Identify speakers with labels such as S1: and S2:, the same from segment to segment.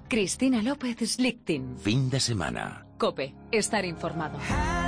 S1: Cristina López Slichting.
S2: Fin de semana.
S1: COPE. Estar informado.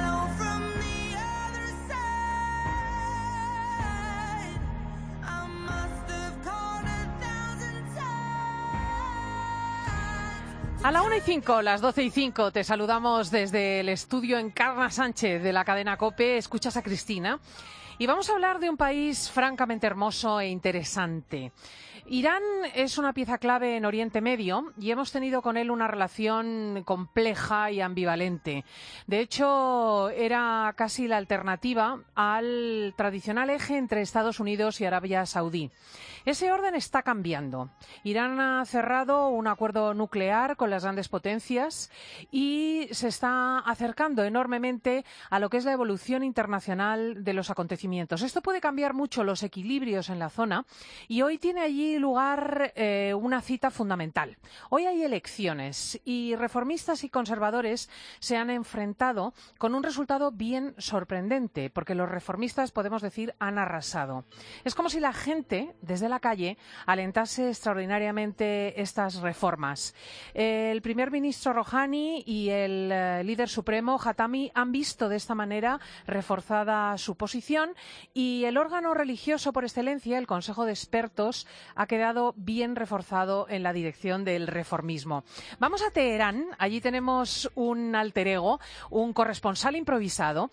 S3: A la 1:05, las 12:05, te saludamos desde el estudio Encarna Sánchez de la cadena COPE. Escuchas a Cristina. Y vamos a hablar de un país francamente hermoso e interesante. Irán es una pieza clave en Oriente Medio y hemos tenido con él una relación compleja y ambivalente. De hecho, era casi la alternativa al tradicional eje entre Estados Unidos y Arabia Saudí. Ese orden está cambiando. Irán ha cerrado un acuerdo nuclear con las grandes potencias y se está acercando enormemente a lo que es la evolución internacional de los acontecimientos. Esto puede cambiar mucho los equilibrios en la zona y hoy tiene allí lugar una cita fundamental. Hoy hay elecciones y reformistas y conservadores se han enfrentado con un resultado bien sorprendente, porque los reformistas, podemos decir, han arrasado. Es como si la gente, desde la calle, alentase extraordinariamente estas reformas. El primer ministro Rouhani y el líder supremo Khatami han visto de esta manera reforzada su posición y el órgano religioso por excelencia, el Consejo de Expertos, ha quedado bien reforzado en la dirección del reformismo. Vamos a Teherán, allí tenemos un alter ego, un corresponsal improvisado.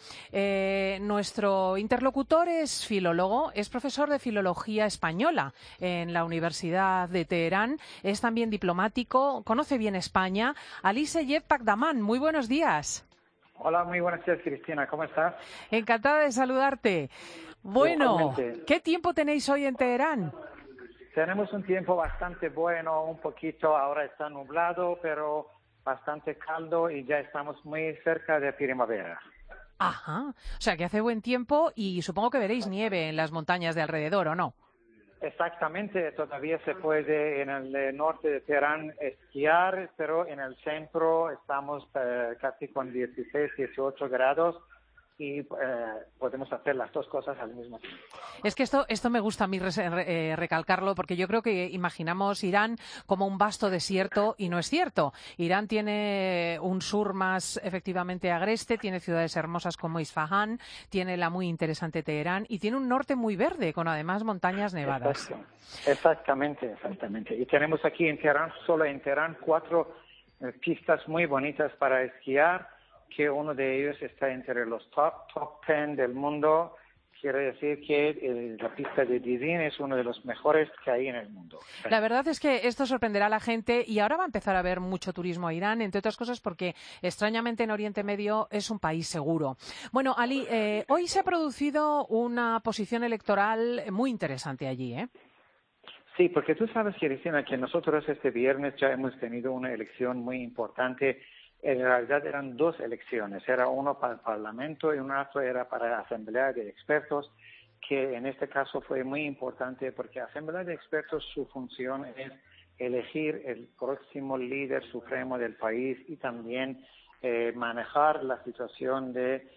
S3: Nuestro interlocutor es filólogo, es profesor de filología española en la Universidad de Teherán, es también diplomático, conoce bien España. Ali Seyed Pakdaman, muy buenos días.
S4: Hola, muy buenas días, Cristina, ¿cómo estás?
S3: Encantada de saludarte. Bueno,
S4: igualmente.
S3: ¿Qué tiempo tenéis hoy en Teherán?
S4: Tenemos un tiempo bastante bueno, un poquito, ahora está nublado, pero bastante caldo y ya estamos muy cerca de primavera.
S3: Ajá, o sea que hace buen tiempo y supongo que veréis nieve en las montañas de alrededor, ¿o no?
S4: Exactamente, todavía se puede en el norte de Teherán esquiar, pero en el centro estamos casi con 16, 18 grados. Y podemos hacer las dos cosas al mismo tiempo.
S3: Es que esto me gusta a mí recalcarlo, porque yo creo que imaginamos Irán como un vasto desierto y no es cierto. Irán tiene un sur más efectivamente agreste, tiene ciudades hermosas como Isfahán, tiene la muy interesante Teherán y tiene un norte muy verde con además montañas nevadas.
S4: Exactamente. Y tenemos aquí en Teherán, solo en Teherán, 4 pistas muy bonitas para esquiar, que uno de ellos está entre los top 10 del mundo. Quiere decir que la pista de Dizin es uno de los mejores que hay en el mundo.
S3: La verdad es que esto sorprenderá a la gente y ahora va a empezar a haber mucho turismo a Irán, entre otras cosas porque extrañamente en Oriente Medio es un país seguro. Bueno, Ali, hoy se ha producido una posición electoral muy interesante allí, ¿eh?
S4: Sí, porque tú sabes, Cristina, que nosotros este viernes ya hemos tenido una elección muy importante. En realidad eran 2 elecciones, era uno para el Parlamento y una otra era para la Asamblea de Expertos, que en este caso fue muy importante porque la Asamblea de Expertos, su función es elegir el próximo líder supremo del país y también manejar la situación de,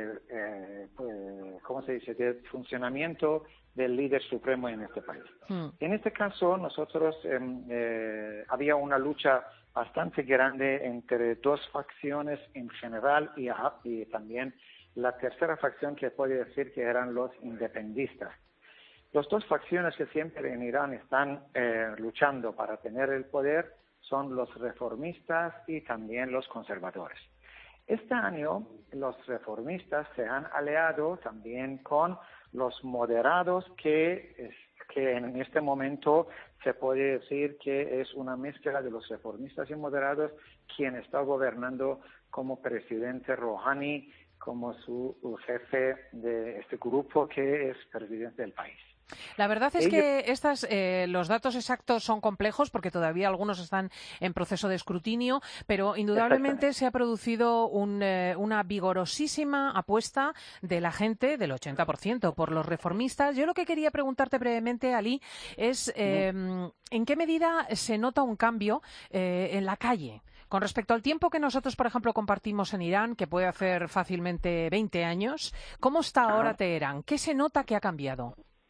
S4: ¿cómo se dice?, de funcionamiento del líder supremo en este país. En este caso, nosotros había una lucha bastante grande entre 2 facciones en general y también la tercera facción que puede decir que eran los independistas. Las 2 facciones que siempre en Irán están luchando para tener el poder son los reformistas y también los conservadores. Este año los reformistas se han aliado también con los moderados que en este momento se puede decir que es una mezcla de los reformistas y moderados quien está gobernando como presidente Rouhani, como su jefe de este grupo que es presidente del país.
S3: La verdad es que los datos exactos son complejos porque todavía algunos están en proceso de escrutinio, pero indudablemente se ha producido una vigorosísima apuesta de la gente, del 80%, por los reformistas. Yo lo que quería preguntarte brevemente, Ali, es ¿en qué medida se nota un cambio en la calle? Con respecto al tiempo que nosotros, por ejemplo, compartimos en Irán, que puede hacer fácilmente 20 años, ¿cómo está ahora Teherán? ¿Qué se nota que ha cambiado?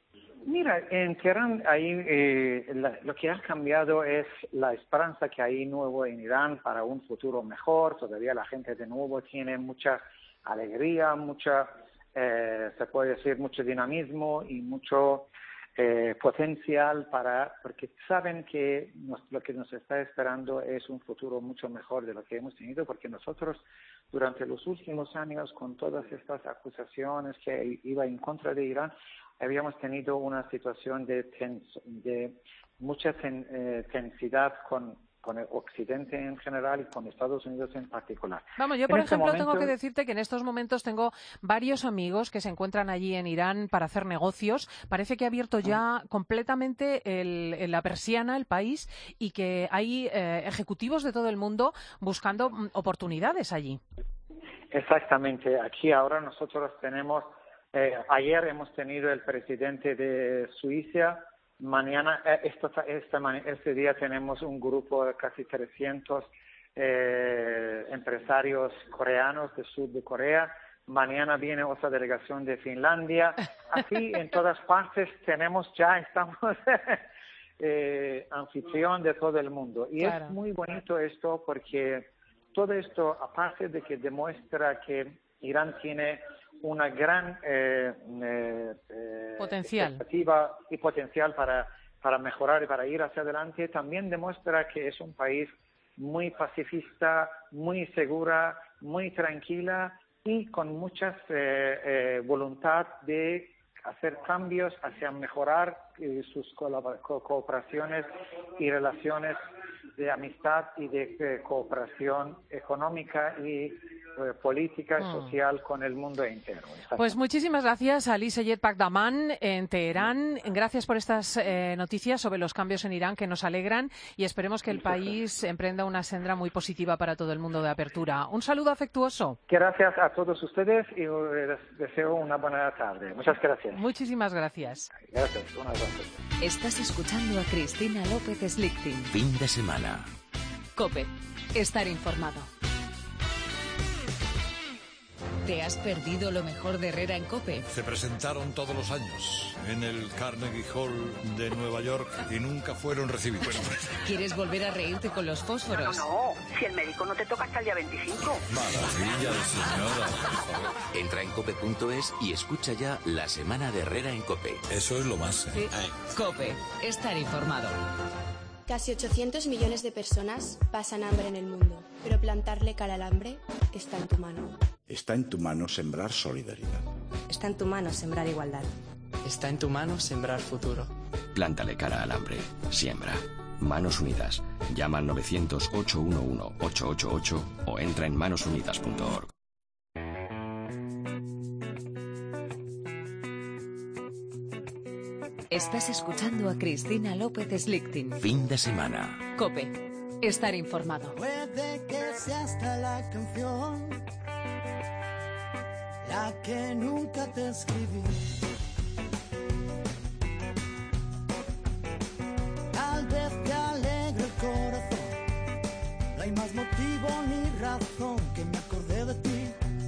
S4: Mira, en Teherán ahí lo que ha cambiado es la esperanza que hay nuevo en Irán para un futuro mejor. Todavía la gente de nuevo tiene mucha alegría, se puede decir, mucho dinamismo y mucho potencial porque saben que lo que nos está esperando es un futuro mucho mejor de lo que hemos tenido, porque nosotros durante los últimos años, con todas estas acusaciones que iba en contra de Irán, habíamos tenido una situación de mucha tensidad con el Occidente en general y con Estados Unidos en particular.
S3: Vamos, yo por ejemplo tengo que decirte que en estos momentos tengo varios amigos que se encuentran allí en Irán para hacer negocios. Parece que ha abierto ya completamente la persiana el país y que hay ejecutivos de todo el mundo buscando oportunidades allí.
S4: Exactamente. Aquí ahora nosotros tenemos, ayer hemos tenido el presidente de Suiza. Mañana, este día tenemos un grupo de casi 300 empresarios coreanos del sur de Corea. Mañana viene otra delegación de Finlandia. Así en todas partes estamos anfitrión de todo el mundo. Y claro, es muy bonito esto porque todo esto, aparte de que demuestra que Irán tiene una gran expectativa y potencial para mejorar y para ir hacia adelante, también demuestra que es un país muy pacifista, muy segura, muy tranquila y con mucha voluntad de hacer cambios hacia mejorar sus cooperaciones y relaciones de amistad y de cooperación económica y política y social con el mundo entero.
S3: Pues muchísimas gracias a Ali Seyed Pakdaman en Teherán. Gracias por estas noticias sobre los cambios en Irán que nos alegran y esperemos que el país emprenda una senda muy positiva para todo el mundo de apertura. Un saludo afectuoso.
S4: Gracias a todos ustedes y les deseo una buena tarde. Muchas gracias.
S3: Muchísimas gracias.
S4: Gracias. Un abrazo.
S1: Estás escuchando a Cristina López Slichting.
S2: Fin de semana.
S1: COPE. Estar informado. ¿Te has perdido lo mejor de Herrera en COPE?
S5: Se presentaron todos los años en el Carnegie Hall de Nueva York y nunca fueron recibidos.
S1: ¿Quieres volver a reírte con los fósforos?
S6: No, si el médico no te toca hasta el día 25.
S5: Maravilla de señora, por favor.
S2: Entra en cope.es y escucha ya la semana de Herrera en COPE.
S5: Eso es lo más.
S1: Sí. COPE. Estar informado.
S7: Casi 800 millones de personas pasan hambre en el mundo, pero plantarle cara al hambre está en tu mano.
S8: Está en tu mano sembrar solidaridad.
S7: Está en tu mano sembrar igualdad.
S9: Está en tu mano sembrar futuro.
S10: Plántale cara al hambre. Siembra. Manos Unidas. Llama al 900-811-888 o entra en manosunidas.org.
S1: Estás escuchando a Cristina López Slichting.
S2: Fin de semana.
S1: COPE. Estar informado.
S11: Puede que sea hasta la canción la que nunca te escribí. Tal vez te alegre el corazón. No hay más motivo ni razón que me acordé de ti.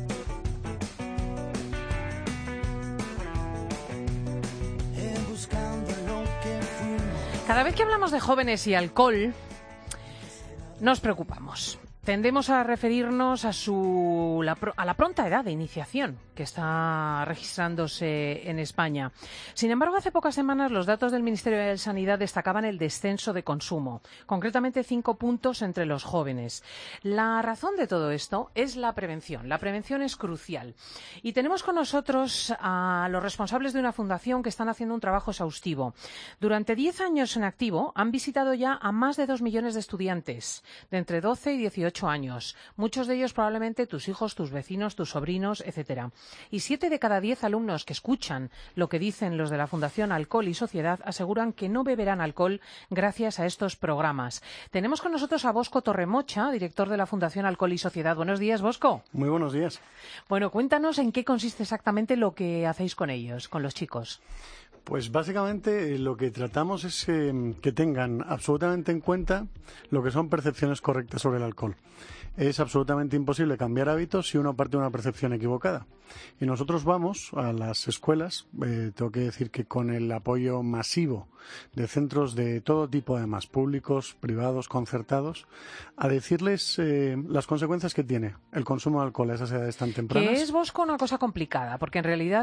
S11: Buscando lo que fuimos.
S3: Cada vez que hablamos de jóvenes y alcohol, nos preocupamos. Tendemos a referirnos a la pronta edad de iniciación que está registrándose en España. Sin embargo, hace pocas semanas los datos del Ministerio de Sanidad destacaban el descenso de consumo, concretamente 5 puntos entre los jóvenes. La razón de todo esto es la prevención. La prevención es crucial. Y tenemos con nosotros a los responsables de una fundación que están haciendo un trabajo exhaustivo. Durante 10 años en activo han visitado ya a más de 2 millones de estudiantes de entre 12 y 18 años. Muchos de ellos probablemente tus hijos, tus vecinos, tus sobrinos, etcétera. Y 7 de cada 10 alumnos que escuchan lo que dicen los de la Fundación Alcohol y Sociedad aseguran que no beberán alcohol gracias a estos programas. Tenemos con nosotros a Bosco Torremocha, director de la Fundación Alcohol y Sociedad. Buenos días, Bosco.
S12: Muy buenos días.
S3: Bueno, cuéntanos en qué consiste exactamente lo que hacéis con ellos, con los chicos.
S12: Pues básicamente lo que tratamos es que tengan absolutamente en cuenta lo que son percepciones correctas sobre el alcohol. Es absolutamente imposible cambiar hábitos si uno parte de una percepción equivocada. Y nosotros vamos a las escuelas, tengo que decir que con el apoyo masivo de centros de todo tipo, además, públicos, privados, concertados, a decirles las consecuencias que tiene el consumo de alcohol a esas edades tan tempranas.
S3: Que es, Bosco, una cosa complicada, porque en realidad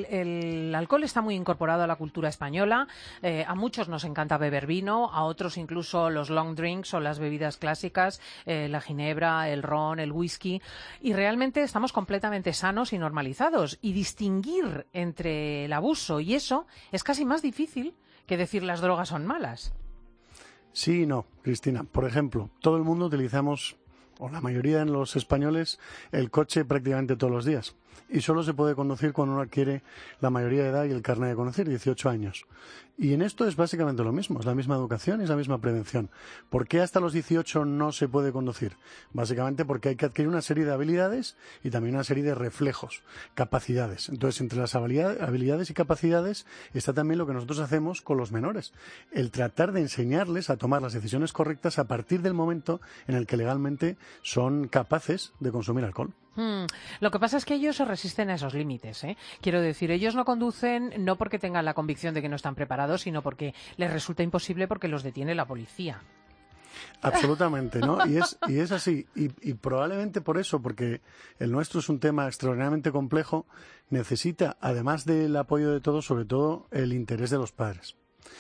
S3: el alcohol está muy incorporado a la cultura española. A muchos nos encanta beber vino, a otros incluso los long drinks o las bebidas clásicas, la ginebra, el ron, el whisky, y realmente estamos completamente sanos y normalizados. Y distinguir entre el abuso y eso es casi más difícil que decir las drogas son malas.
S12: Sí y no, Cristina. Por ejemplo, todo el mundo utilizamos, o la mayoría de los españoles, el coche prácticamente todos los días. Y solo se puede conducir cuando uno adquiere la mayoría de edad y el carnet de conducir, 18 años. Y en esto es básicamente lo mismo, es la misma educación y es la misma prevención. ¿Por qué hasta los 18 no se puede conducir? Básicamente porque hay que adquirir una serie de habilidades y también una serie de reflejos, capacidades. Entonces, entre las habilidades y capacidades está también lo que nosotros hacemos con los menores. El tratar de enseñarles a tomar las decisiones correctas a partir del momento en el que legalmente son capaces de consumir alcohol.
S3: Lo que pasa es que ellos se resisten a esos límites, ¿eh? Quiero decir, ellos no conducen no porque tengan la convicción de que no están preparados, sino porque les resulta imposible porque los detiene la policía.
S12: Absolutamente, ¿no? Y es así. Y probablemente por eso, porque el nuestro es un tema extraordinariamente complejo, necesita, además del apoyo de todos, sobre todo el interés de los padres.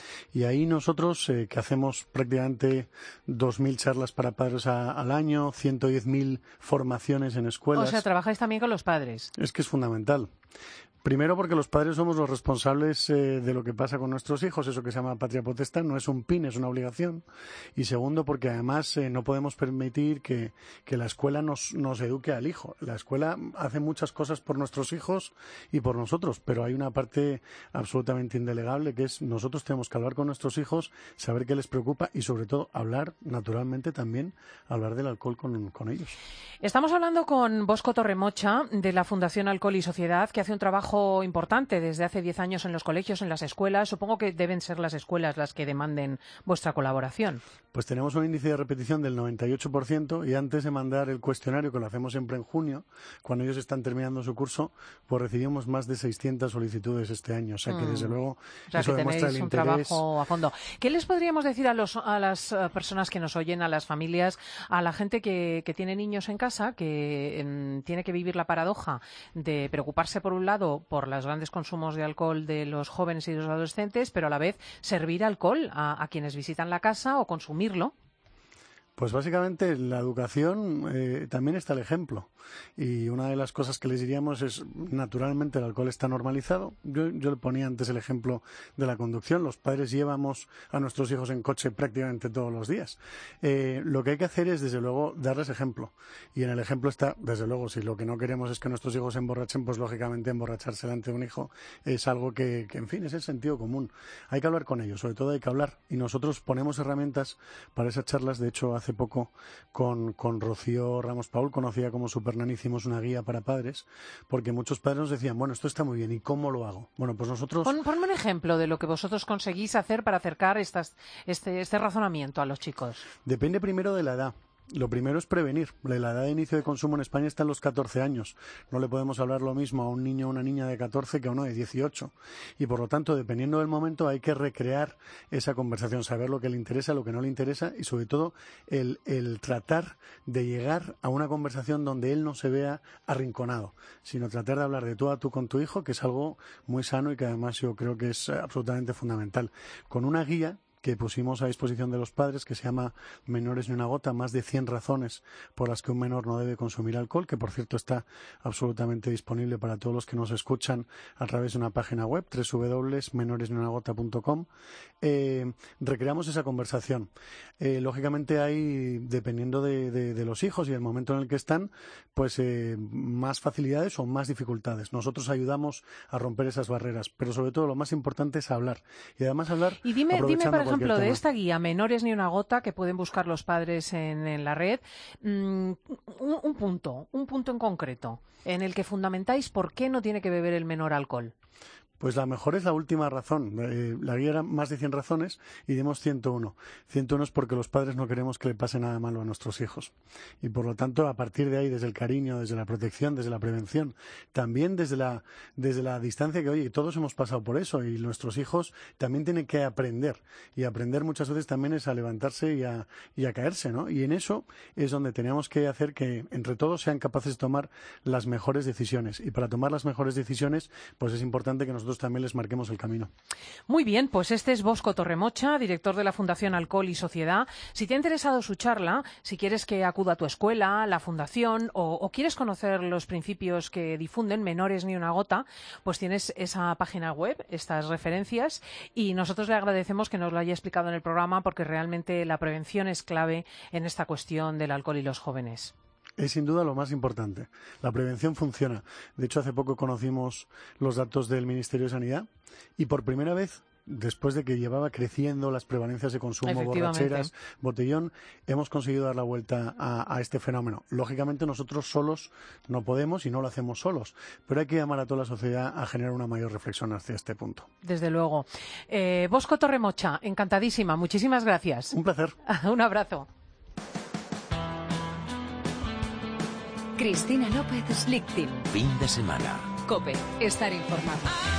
S12: Y ahí nosotros, que hacemos prácticamente 2.000 charlas para padres al año, 110.000 formaciones en escuelas.
S3: O sea, trabajáis también con los padres.
S12: Es que es fundamental. Primero porque los padres somos los responsables de lo que pasa con nuestros hijos, eso que se llama patria potestad, no es un PIN, es una obligación. Y segundo porque además no podemos permitir que la escuela nos eduque al hijo. La escuela hace muchas cosas por nuestros hijos y por nosotros, pero hay una parte absolutamente indelegable que es nosotros tenemos que hablar con nuestros hijos, saber qué les preocupa y sobre todo hablar, naturalmente también, hablar del alcohol con ellos.
S3: Estamos hablando con Bosco Torremocha de la Fundación Alcohol y Sociedad, que hace un trabajo importante desde hace 10 años en los colegios, en las escuelas. Supongo que deben ser las escuelas las que demanden vuestra colaboración.
S12: Pues tenemos un índice de repetición del 98% y antes de mandar el cuestionario, que lo hacemos siempre en junio, cuando ellos están terminando su curso, pues recibimos más de 600 solicitudes este año. O sea que desde luego eso demuestra el interés.
S3: Trabajo a fondo. ¿Qué les podríamos decir a las personas que nos oyen, a las familias, a la gente que tiene niños en casa, que tiene que vivir la paradoja de preocuparse por un lado por los grandes consumos de alcohol de los jóvenes y de los adolescentes, pero a la vez servir alcohol a quienes visitan la casa o consumirlo?
S12: Pues básicamente en la educación también está el ejemplo. Y una de las cosas que les diríamos es, naturalmente el alcohol está normalizado. Yo le ponía antes el ejemplo de la conducción. Los padres llevamos a nuestros hijos en coche prácticamente todos los días. Lo que hay que hacer es, desde luego, darles ejemplo. Y en el ejemplo está, desde luego, si lo que no queremos es que nuestros hijos se emborrachen, pues lógicamente emborracharse delante de un hijo es algo que en fin, es el sentido común. Hay que hablar con ellos, sobre todo hay que hablar. Y nosotros ponemos herramientas para esas charlas. De hecho, hace poco con Rocío Ramos Paul, conocida como Supernana, hicimos una guía para padres, porque muchos padres nos decían, bueno, esto está muy bien, ¿y cómo lo hago? Bueno, pues nosotros...
S3: Ponme un ejemplo de lo que vosotros conseguís hacer para acercar este razonamiento a los chicos.
S12: Depende primero de la edad. Lo primero es prevenir. La edad de inicio de consumo en España está en los 14 años. No le podemos hablar lo mismo a un niño o una niña de 14 que a uno de 18. Y por lo tanto, dependiendo del momento, hay que recrear esa conversación, saber lo que le interesa, lo que no le interesa y sobre todo el tratar de llegar a una conversación donde él no se vea arrinconado, sino tratar de hablar de tú a tú con tu hijo, que es algo muy sano y que además yo creo que es absolutamente fundamental. Con una guía que pusimos a disposición de los padres, que se llama Menores ni una gota, más de 100 razones por las que un menor no debe consumir alcohol, que por cierto está absolutamente disponible para todos los que nos escuchan a través de una página web, www.menoresniunagota.com. Recreamos esa conversación. Lógicamente hay, dependiendo de los hijos y del momento en el que están, pues más facilidades o más dificultades. Nosotros ayudamos a romper esas barreras, pero sobre todo lo más importante es hablar. Y además hablar...
S3: Y dime por ejemplo, de esta guía, Menores ni una gota, que pueden buscar los padres en la red, un punto en concreto, en el que fundamentáis por qué no tiene que beber el menor alcohol.
S12: Pues la mejor es la última razón. La guía era más de 100 razones y dimos 101. 101 es porque los padres no queremos que le pase nada malo a nuestros hijos. Y por lo tanto, a partir de ahí, desde el cariño, desde la protección, desde la prevención, también desde la distancia que, oye, todos hemos pasado por eso y nuestros hijos también tienen que aprender. Y aprender muchas veces también es a levantarse y a caerse, ¿no? Y en eso es donde tenemos que hacer que entre todos sean capaces de tomar las mejores decisiones. Y para tomar las mejores decisiones, pues es importante que nosotros también les marquemos el camino.
S3: Muy bien, pues este es Bosco Torremocha, director de la Fundación Alcohol y Sociedad. Si te ha interesado su charla, si quieres que acuda a tu escuela, la fundación, o quieres conocer los principios que difunden Menores ni una gota, pues tienes esa página web, estas referencias, y nosotros le agradecemos que nos lo haya explicado en el programa, porque realmente la prevención es clave en esta cuestión del alcohol y los jóvenes.
S12: Es sin duda lo más importante. La prevención funciona. De hecho, hace poco conocimos los datos del Ministerio de Sanidad y por primera vez, después de que llevaba creciendo las prevalencias de consumo, borracheras, botellón, hemos conseguido dar la vuelta a este fenómeno. Lógicamente nosotros solos no podemos y no lo hacemos solos, pero hay que llamar a toda la sociedad a generar una mayor reflexión hacia este punto.
S3: Desde luego. Bosco Torremocha, encantadísima. Muchísimas gracias.
S12: Un placer.
S3: Un abrazo.
S1: Cristina López Slichting.
S2: Fin de semana.
S1: COPE. Estar informado.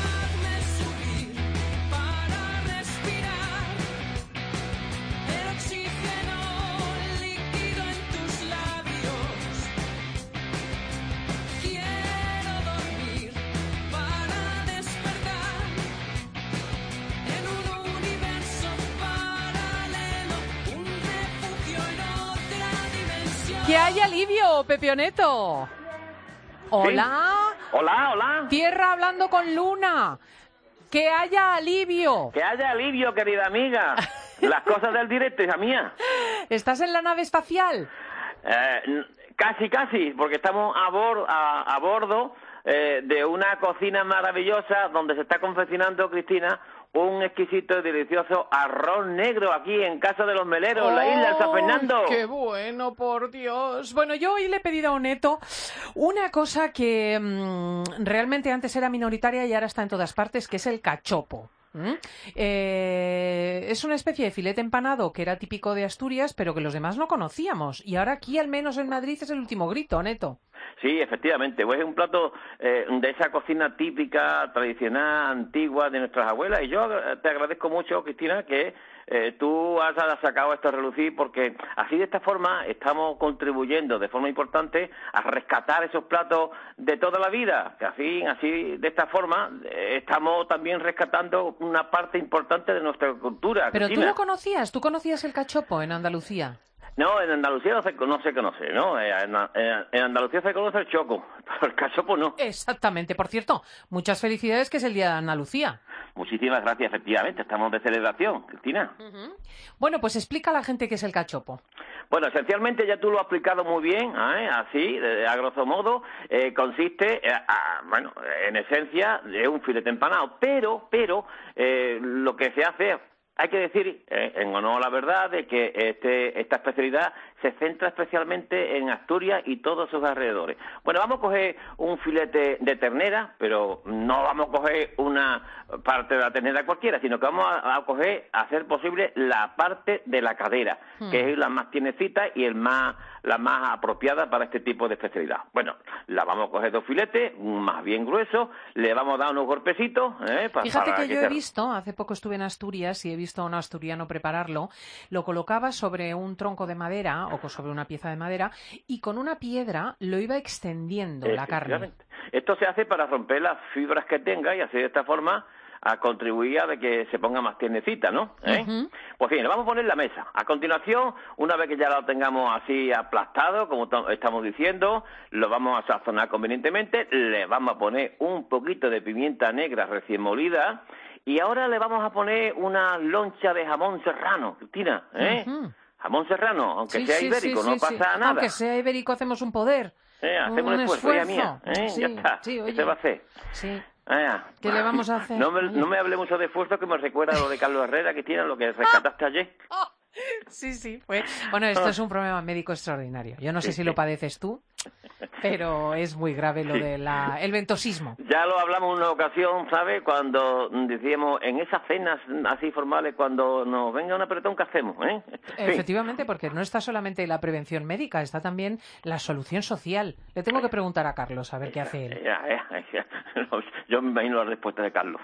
S3: ¡Que haya alivio, Pepioneto! ¡Hola!
S13: ¿Sí? ¡Hola!
S3: Tierra hablando con Luna. ¡Que haya alivio!
S13: ¡Que haya alivio, querida amiga! Las cosas del directo, hija mía.
S3: ¿Estás en la nave espacial?
S13: Casi, porque estamos a bordo de una cocina maravillosa donde se está confeccionando, Cristina, un exquisito y delicioso arroz negro aquí en Casa de los Meleros, la isla de San Fernando.
S3: ¡Qué bueno, por Dios! Bueno, yo hoy le he pedido a Oneto una cosa que realmente antes era minoritaria y ahora está en todas partes, que es el cachopo. Es una especie de filete empanado que era típico de Asturias, pero que los demás no conocíamos. Y ahora aquí, al menos en Madrid, es el último grito, Oneto.
S13: Sí, efectivamente, pues es un plato de esa cocina típica, tradicional, antigua de nuestras abuelas. Y yo te agradezco mucho, Cristina, que tú has sacado esto a relucir, porque así de esta forma estamos contribuyendo de forma importante a rescatar esos platos de toda la vida. Que así de esta forma estamos también rescatando una parte importante de nuestra cultura.
S3: Pero
S13: Cristina.
S3: ¿Tú conocías el cachopo en Andalucía?
S13: No, en Andalucía no se conoce, ¿no? En Andalucía se conoce el choco, pero el cachopo no.
S3: Exactamente. Por cierto, muchas felicidades, que es el Día de Andalucía.
S13: Muchísimas gracias, efectivamente. Estamos de celebración, Cristina.
S3: Bueno, pues explica a la gente qué es el cachopo.
S13: Bueno, esencialmente ya tú lo has explicado muy bien, así, a grosso modo, consiste, en esencia, de un filete empanado, pero lo que se hace... Hay que decir, en honor a la verdad, de que esta especialidad se centra especialmente en Asturias y todos sus alrededores. Bueno, vamos a coger un filete de ternera, pero no vamos a coger una parte de la ternera cualquiera, sino que vamos a coger, a hacer posible la parte de la cadera, que es la más tiernecita y la más apropiada para este tipo de especialidad. Bueno, la vamos a coger 2 filetes, más bien gruesos, le vamos a dar unos golpecitos.
S3: Fíjate que yo he visto, hace poco estuve en Asturias y he visto a un asturiano prepararlo, lo colocaba sobre un tronco de madera o sobre una pieza de madera y con una piedra lo iba extendiendo la carne.
S13: Esto se hace para romper las fibras que tenga y así de esta forma a contribuir a que se ponga más tiernecita, ¿no? Pues bien, le vamos a poner la mesa. A continuación, una vez que ya lo tengamos así aplastado, como estamos diciendo, lo vamos a sazonar convenientemente, le vamos a poner un poquito de pimienta negra recién molida y ahora le vamos a poner una loncha de jamón serrano, Cristina, Jamón serrano, aunque sea ibérico, no pasa nada.
S3: Aunque sea ibérico, hacemos un poder.
S13: Hacemos un esfuerzo, mía. Ya está,
S3: oye,
S13: se va a hacer.
S3: Sí. ¿Qué le vamos a hacer?
S13: No me hable mucho de esfuerzo, que me recuerda lo de Carlos Herrera, que tiene lo que rescataste ayer.
S3: Sí, fue. Bueno, esto es un problema médico extraordinario. Yo no sé si lo padeces tú. Pero es muy grave lo del ventosismo.
S13: Ya lo hablamos una ocasión, ¿sabes? Cuando decíamos en esas cenas así formales, cuando nos venga un apretón, ¿qué hacemos?
S3: Efectivamente, porque no está solamente la prevención médica, está también la solución social. Le tengo que preguntar a Carlos a ver qué hace él.
S13: Yo me imagino la respuesta de Carlos.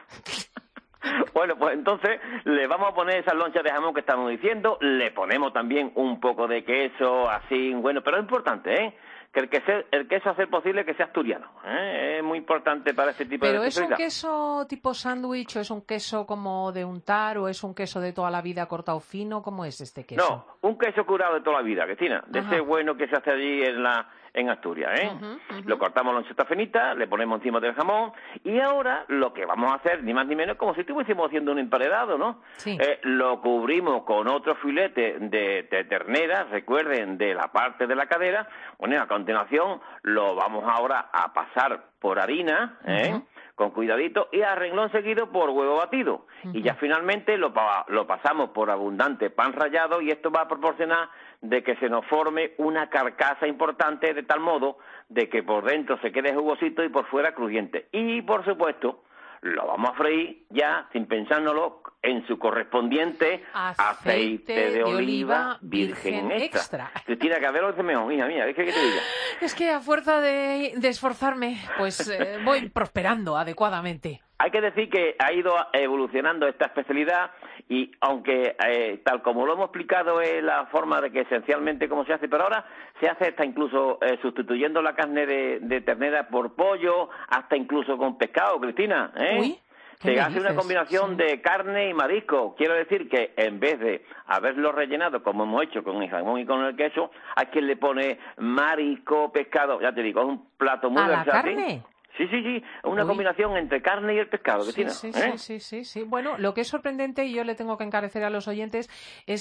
S13: Bueno, pues entonces le vamos a poner esas lonchas de jamón que estamos diciendo, le ponemos también un poco de queso, así, bueno, pero es importante, que el queso hacer posible que sea asturiano, es muy importante para este tipo de
S3: ¿Pero es un
S13: especialidad.
S3: queso tipo sándwich o es un queso como de untar o es un queso de toda la vida cortado fino? ¿Cómo es este queso?
S13: No, un queso curado de toda la vida, Cristina, de ese bueno que se hace allí en Asturias, Lo cortamos loncheta finita, le ponemos encima del jamón y ahora lo que vamos a hacer, ni más ni menos, como si estuviésemos haciendo un emparedado, ¿no?
S3: Sí.
S13: Lo cubrimos con otro filete de ternera, recuerden, de la parte de la cadera. Bueno, a continuación lo vamos ahora a pasar por harina, con cuidadito, y a renglón seguido por huevo batido. Y ya finalmente lo pasamos por abundante pan rallado y esto va a proporcionar de que se nos forme una carcasa importante de tal modo de que por dentro se quede jugosito y por fuera crujiente. Y, por supuesto, lo vamos a freír ya, sin pensárnoslo, en su correspondiente aceite de oliva virgen extra. Cristina, que a ver lo que mejor, hija mía, ¿qué te diga?
S3: Es que a fuerza de esforzarme, pues voy prosperando adecuadamente.
S13: Hay que decir que ha ido evolucionando esta especialidad y aunque tal como lo hemos explicado es la forma de que esencialmente cómo se hace, pero ahora se hace hasta incluso sustituyendo la carne de ternera por pollo, hasta incluso con pescado, Cristina,
S3: Uy,
S13: se hace una combinación de carne y marisco. Quiero decir que en vez de haberlo rellenado como hemos hecho con el jamón y con el queso, hay quien le pone marisco, pescado, ya te digo, es un plato muy versátil.
S3: ¿A la carne?
S13: Sí, una combinación entre carne y el pescado, Cristina.
S3: Sí. Bueno, lo que es sorprendente, y yo le tengo que encarecer a los oyentes, es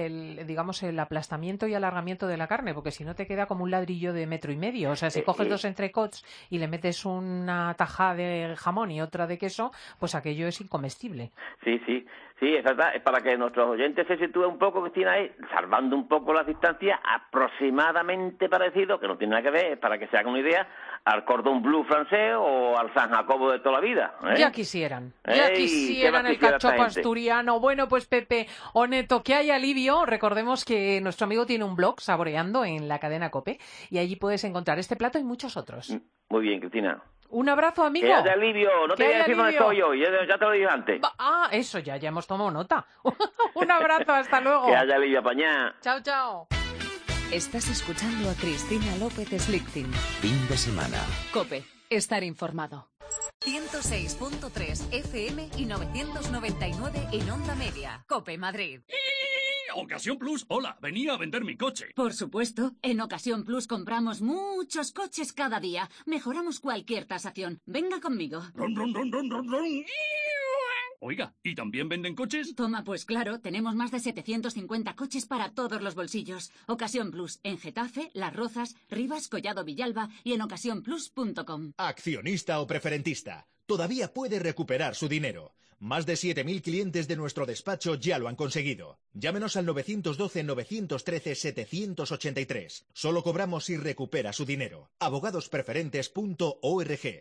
S3: el aplastamiento y alargamiento de la carne, porque si no te queda como un ladrillo de 1,5 metros. O sea, si coges 2 entrecots y le metes una tajada de jamón y otra de queso, pues aquello es incomestible.
S13: Sí, exacto. Es para que nuestros oyentes se sitúen un poco, Cristina, salvando un poco las distancias, aproximadamente parecido, que no tiene nada que ver, para que se hagan una idea, al cordón bleu francés o al San Jacobo de toda la vida.
S3: Ya quisieran el cachopo asturiano. Bueno, pues Pepe Oneto, que hay alivio. Recordemos que nuestro amigo tiene un blog, Saboreando, en la cadena COPE, y allí puedes encontrar este plato y muchos otros.
S13: Muy bien, Cristina.
S3: Un abrazo, amigo.
S13: Que haya alivio. No te voy a decir dónde estoy hoy, ya te lo dije antes.
S3: Eso ya hemos tomado nota. Un abrazo, hasta luego.
S13: Que haya alivio, pañá.
S3: Chao.
S1: Estás escuchando a Cristina López Slichting.
S2: Fin de semana.
S1: COPE. Estar informado. 106.3 FM y 999 en Onda Media. COPE Madrid.
S14: Ocasión Plus, hola, venía a vender mi coche.
S15: Por supuesto, en Ocasión Plus compramos muchos coches cada día. Mejoramos cualquier tasación. Venga conmigo.
S14: Ron. Oiga, ¿y también venden coches?
S15: Toma, pues claro, tenemos más de 750 coches para todos los bolsillos. Ocasión Plus, en Getafe, Las Rozas, Rivas, Collado Villalba y en ocasiónplus.com.
S16: Accionista o preferentista, todavía puede recuperar su dinero. Más de 7.000 clientes de nuestro despacho ya lo han conseguido. Llámenos al 912-913-783. Solo cobramos si recupera su dinero. Abogadospreferentes.org.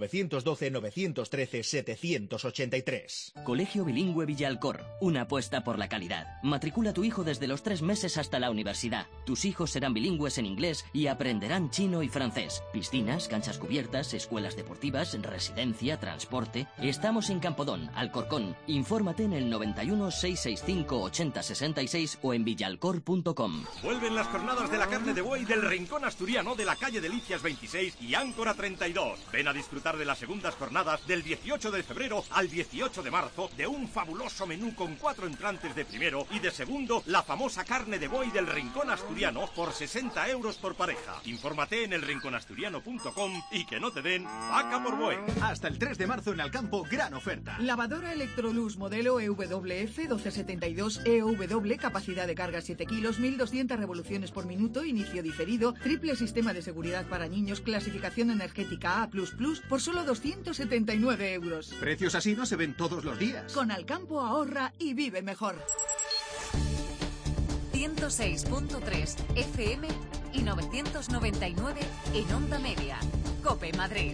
S16: 912-913-783.
S17: Colegio Bilingüe Villalcor. Una apuesta por la calidad. Matricula a tu hijo desde los 3 meses hasta la universidad. Tus hijos serán bilingües en inglés y aprenderán chino y francés. Piscinas, canchas cubiertas, escuelas deportivas, residencia, transporte. Estamos en Campodón, Alcorcón. Infórmate en el 91 665 8066 o en villalcor.com.
S18: Vuelven las jornadas de la carne de buey del Rincón Asturiano de la calle Delicias 26 y Áncora 32. Ven a disfrutar de las segundas jornadas del 18 de febrero al 18 de marzo de un fabuloso menú con 4 entrantes de primero y de segundo la famosa carne de buey del Rincón Asturiano por 60 euros por pareja. Infórmate en elrinconasturiano.com y que no te den vaca por buey.
S19: Hasta el 3 de marzo en Alcampo, gran oferta.
S20: Lavadora Electrolux modelo EWF 1272 EW, capacidad de carga 7 kilos, 1200 revoluciones por minuto, inicio diferido, triple sistema de seguridad para niños, clasificación energética A++, por solo 279 euros.
S19: Precios así no se ven todos los días.
S20: Con Alcampo ahorra y vive mejor.
S1: 106.3 FM y y 999 en Onda Media. COPE Madrid.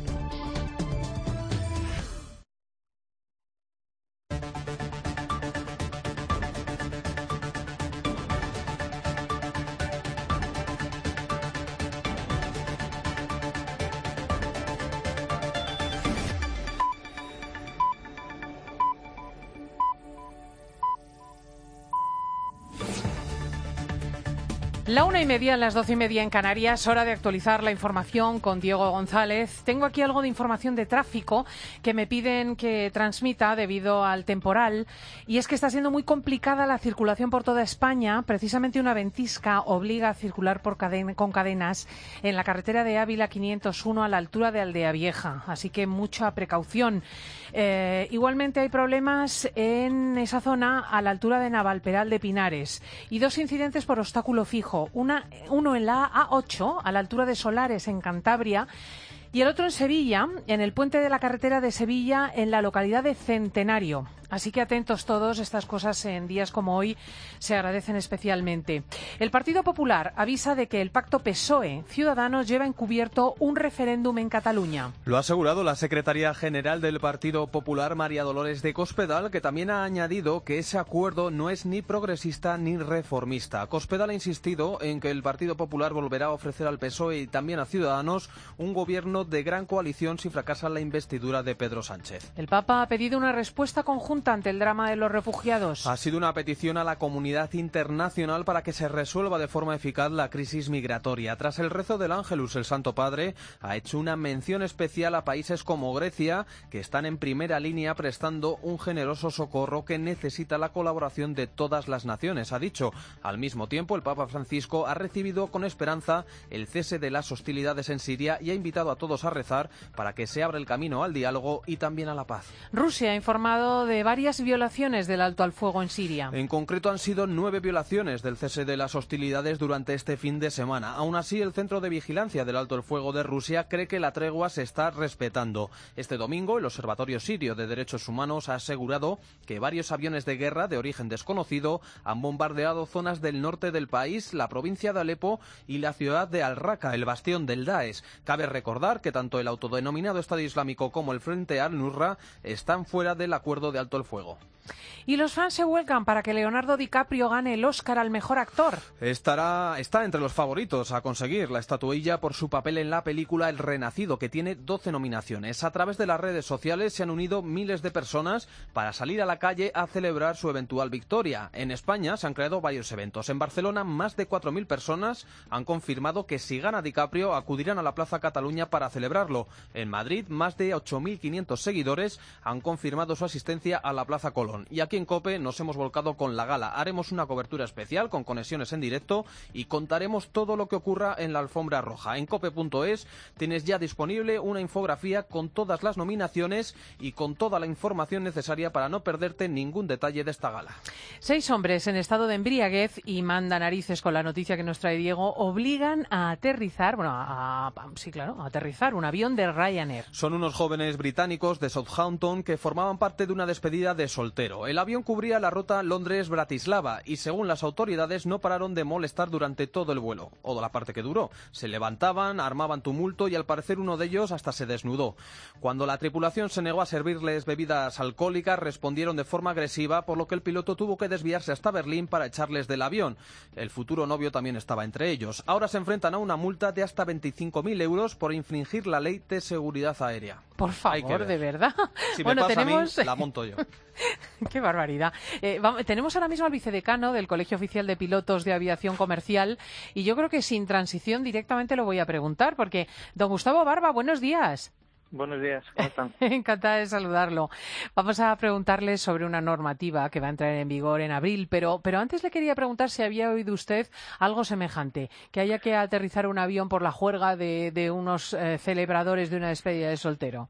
S3: La 1:30, las 12:30 en Canarias, hora de actualizar la información con Diego González. Tengo aquí algo de información de tráfico que me piden que transmita debido al temporal, y es que está siendo muy complicada la circulación por toda España. Precisamente una ventisca obliga a circular con cadenas en la carretera de Ávila 501 a la altura de Aldea Vieja, así que mucha precaución. Igualmente hay problemas en esa zona a la altura de Navalperal de Pinares y 2 incidentes por obstáculo fijo. Uno en la A8, a la altura de Solares, en Cantabria, y el otro en Sevilla, en el puente de la carretera de Sevilla, en la localidad de Centenario. Así que atentos todos, estas cosas en días como hoy se agradecen especialmente. El Partido Popular avisa de que el pacto PSOE-Ciudadanos lleva encubierto un referéndum en Cataluña.
S21: Lo ha asegurado la secretaria general del Partido Popular, María Dolores de Cospedal, que también ha añadido que ese acuerdo no es ni progresista ni reformista. Cospedal ha insistido en que el Partido Popular volverá a ofrecer al PSOE y también a Ciudadanos un gobierno de gran coalición si fracasa la investidura de Pedro Sánchez.
S3: El Papa ha pedido una respuesta conjunta ante el drama de los refugiados.
S21: Ha sido una petición a la comunidad internacional para que se resuelva de forma eficaz la crisis migratoria. Tras el rezo del Ángelus, el Santo Padre ha hecho una mención especial a países como Grecia, que están en primera línea prestando un generoso socorro que necesita la colaboración de todas las naciones, ha dicho. Al mismo tiempo, el Papa Francisco ha recibido con esperanza el cese de las hostilidades en Siria y ha invitado a todos a rezar para que se abra el camino al diálogo y también a la paz.
S3: Rusia ha informado de varias violaciones del alto al fuego en Siria.
S21: En concreto han sido 9 violaciones del cese de las hostilidades durante este fin de semana. Aún así, el Centro de Vigilancia del Alto el Fuego de Rusia cree que la tregua se está respetando. Este domingo, el Observatorio Sirio de Derechos Humanos ha asegurado que varios aviones de guerra de origen desconocido han bombardeado zonas del norte del país, la provincia de Alepo y la ciudad de Al-Raqqa, el bastión del Daesh. Cabe recordar que tanto el autodenominado Estado Islámico como el Frente Al-Nusra están fuera del acuerdo de alto el fuego.
S3: Y los fans se vuelcan para que Leonardo DiCaprio gane el Oscar al mejor actor.
S21: Está entre los favoritos a conseguir la estatuilla por su papel en la película El Renacido, que tiene 12 nominaciones. A través de las redes sociales se han unido miles de personas para salir a la calle a celebrar su eventual victoria. En España se han creado varios eventos. En Barcelona, más de 4.000 personas han confirmado que si gana DiCaprio acudirán a la Plaza Cataluña para celebrarlo. En Madrid, más de 8.500 seguidores han confirmado su asistencia a la Plaza Colón. Y aquí en COPE nos hemos volcado con la gala. Haremos una cobertura especial con conexiones en directo y contaremos todo lo que ocurra en la alfombra roja. En cope.es tienes ya disponible una infografía con todas las nominaciones y con toda la información necesaria para no perderte ningún detalle de esta gala.
S3: 6 hombres en estado de embriaguez y manda narices con la noticia que nos trae Diego obligan a aterrizar, a aterrizar un avión de Ryanair.
S21: Son unos jóvenes británicos de Southampton que formaban parte de una despedida de soltero. El avión cubría la ruta Londres-Bratislava y, según las autoridades, no pararon de molestar durante todo el vuelo, o la parte que duró. Se levantaban, armaban tumulto y, al parecer, uno de ellos hasta se desnudó. Cuando la tripulación se negó a servirles bebidas alcohólicas, respondieron de forma agresiva, por lo que el piloto tuvo que desviarse hasta Berlín para echarles del avión. El futuro novio también estaba entre ellos. Ahora se enfrentan a una multa de hasta 25.000 euros por infringir la ley de seguridad aérea.
S3: Por favor, de verdad.
S21: Si me pasa a mí, la monto yo.
S3: ¡Qué barbaridad! Tenemos ahora mismo al vicedecano del Colegio Oficial de Pilotos de Aviación Comercial y yo creo que sin transición directamente lo voy a preguntar porque, don Gustavo Barba, buenos días.
S22: Buenos días, ¿cómo están?
S3: Encantada de saludarlo. Vamos a preguntarle sobre una normativa que va a entrar en vigor en abril, pero antes le quería preguntar si había oído usted algo semejante, que haya que aterrizar un avión por la juerga de unos celebradores de una despedida de soltero.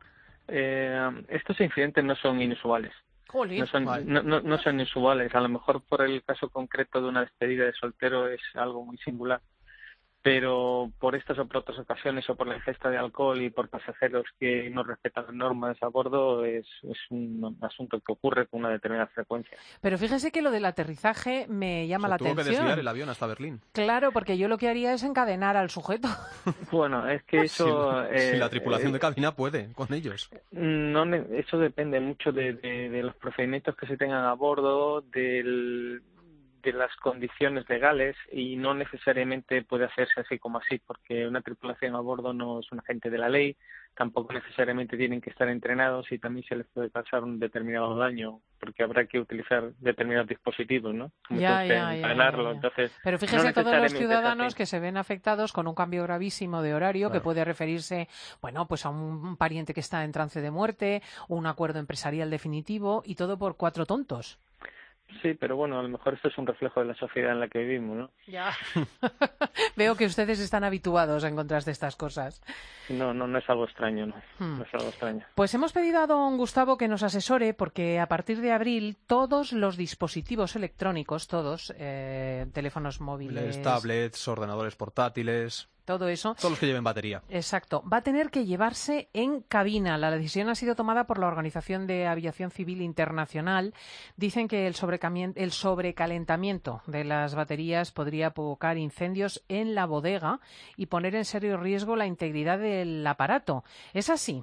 S22: Estos incidentes no son inusuales. No son inusuales. A lo mejor por el caso concreto de una despedida de soltero es algo muy singular. pero por estas o por otras ocasiones o por la ingesta de alcohol y por pasajeros que no respetan las normas a bordo es un asunto que ocurre con una determinada frecuencia.
S3: Pero fíjese que lo del aterrizaje me llama la atención.
S21: Tuvo que desviar el avión hasta Berlín.
S3: Claro, porque yo lo que haría es encadenar al sujeto.
S22: Bueno, es que eso...
S21: si la tripulación de cabina puede con ellos.
S22: No, eso depende mucho de los procedimientos que se tengan a bordo, de las condiciones legales, y no necesariamente puede hacerse así como así, porque una tripulación a bordo no es un agente de la ley, tampoco necesariamente tienen que estar entrenados y también se les puede causar un determinado daño, porque habrá que utilizar determinados dispositivos, ¿no? Entonces,
S3: pero fíjese todos los ciudadanos que se ven afectados con un cambio gravísimo de horario, que puede referirse, bueno, pues a un pariente que está en trance de muerte, un acuerdo empresarial definitivo, y todo por 4 tontos.
S22: Sí, pero bueno, a lo mejor esto es un reflejo de la sociedad en la que vivimos, ¿no?
S3: Ya. Veo que ustedes están habituados a encontrarse estas cosas.
S22: No es algo extraño, no. No es algo extraño.
S3: Pues hemos pedido a don Gustavo que nos asesore, porque a partir de abril todos los dispositivos electrónicos, teléfonos móviles,
S21: tablets, ordenadores portátiles...
S3: todo eso.
S21: Todos los que lleven batería.
S3: Exacto. Va a tener que llevarse en cabina. La decisión ha sido tomada por la Organización de Aviación Civil Internacional. Dicen que el sobrecalentamiento de las baterías podría provocar incendios en la bodega y poner en serio riesgo la integridad del aparato. ¿Es así?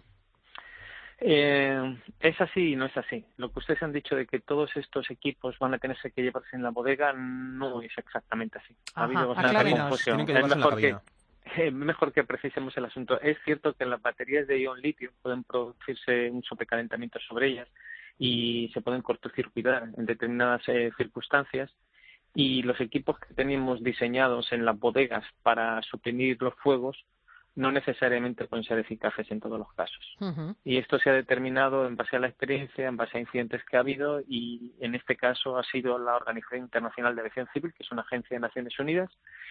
S22: Es así y no es así. Lo que ustedes han dicho de que todos estos equipos van a tenerse que llevarse en la bodega no es exactamente así. Ha habido bastante confusión.
S21: Tienen que llevarse en la cabina.
S22: Mejor que precisemos el asunto. Es cierto que en las baterías de ion litio pueden producirse un sobrecalentamiento sobre ellas y se pueden cortocircuitar en determinadas circunstancias, y los equipos que tenemos diseñados en las bodegas para suprimir los fuegos no necesariamente pueden ser eficaces en todos los casos. Y esto se ha determinado en base a la experiencia, en base a incidentes que ha habido, y en este caso ha sido la Organización Internacional de Aviación Civil, que es una agencia de Naciones Unidas,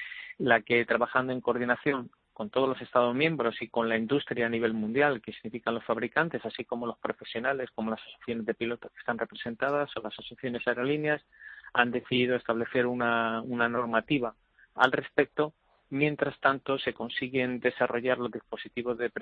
S22: la que, trabajando en coordinación con todos los Estados miembros y con la industria a nivel mundial, que significan los fabricantes, así como los profesionales, como las asociaciones de pilotos que están representadas o las asociaciones aerolíneas, han decidido establecer una normativa al respecto. Mientras tanto, se consiguen desarrollar los dispositivos de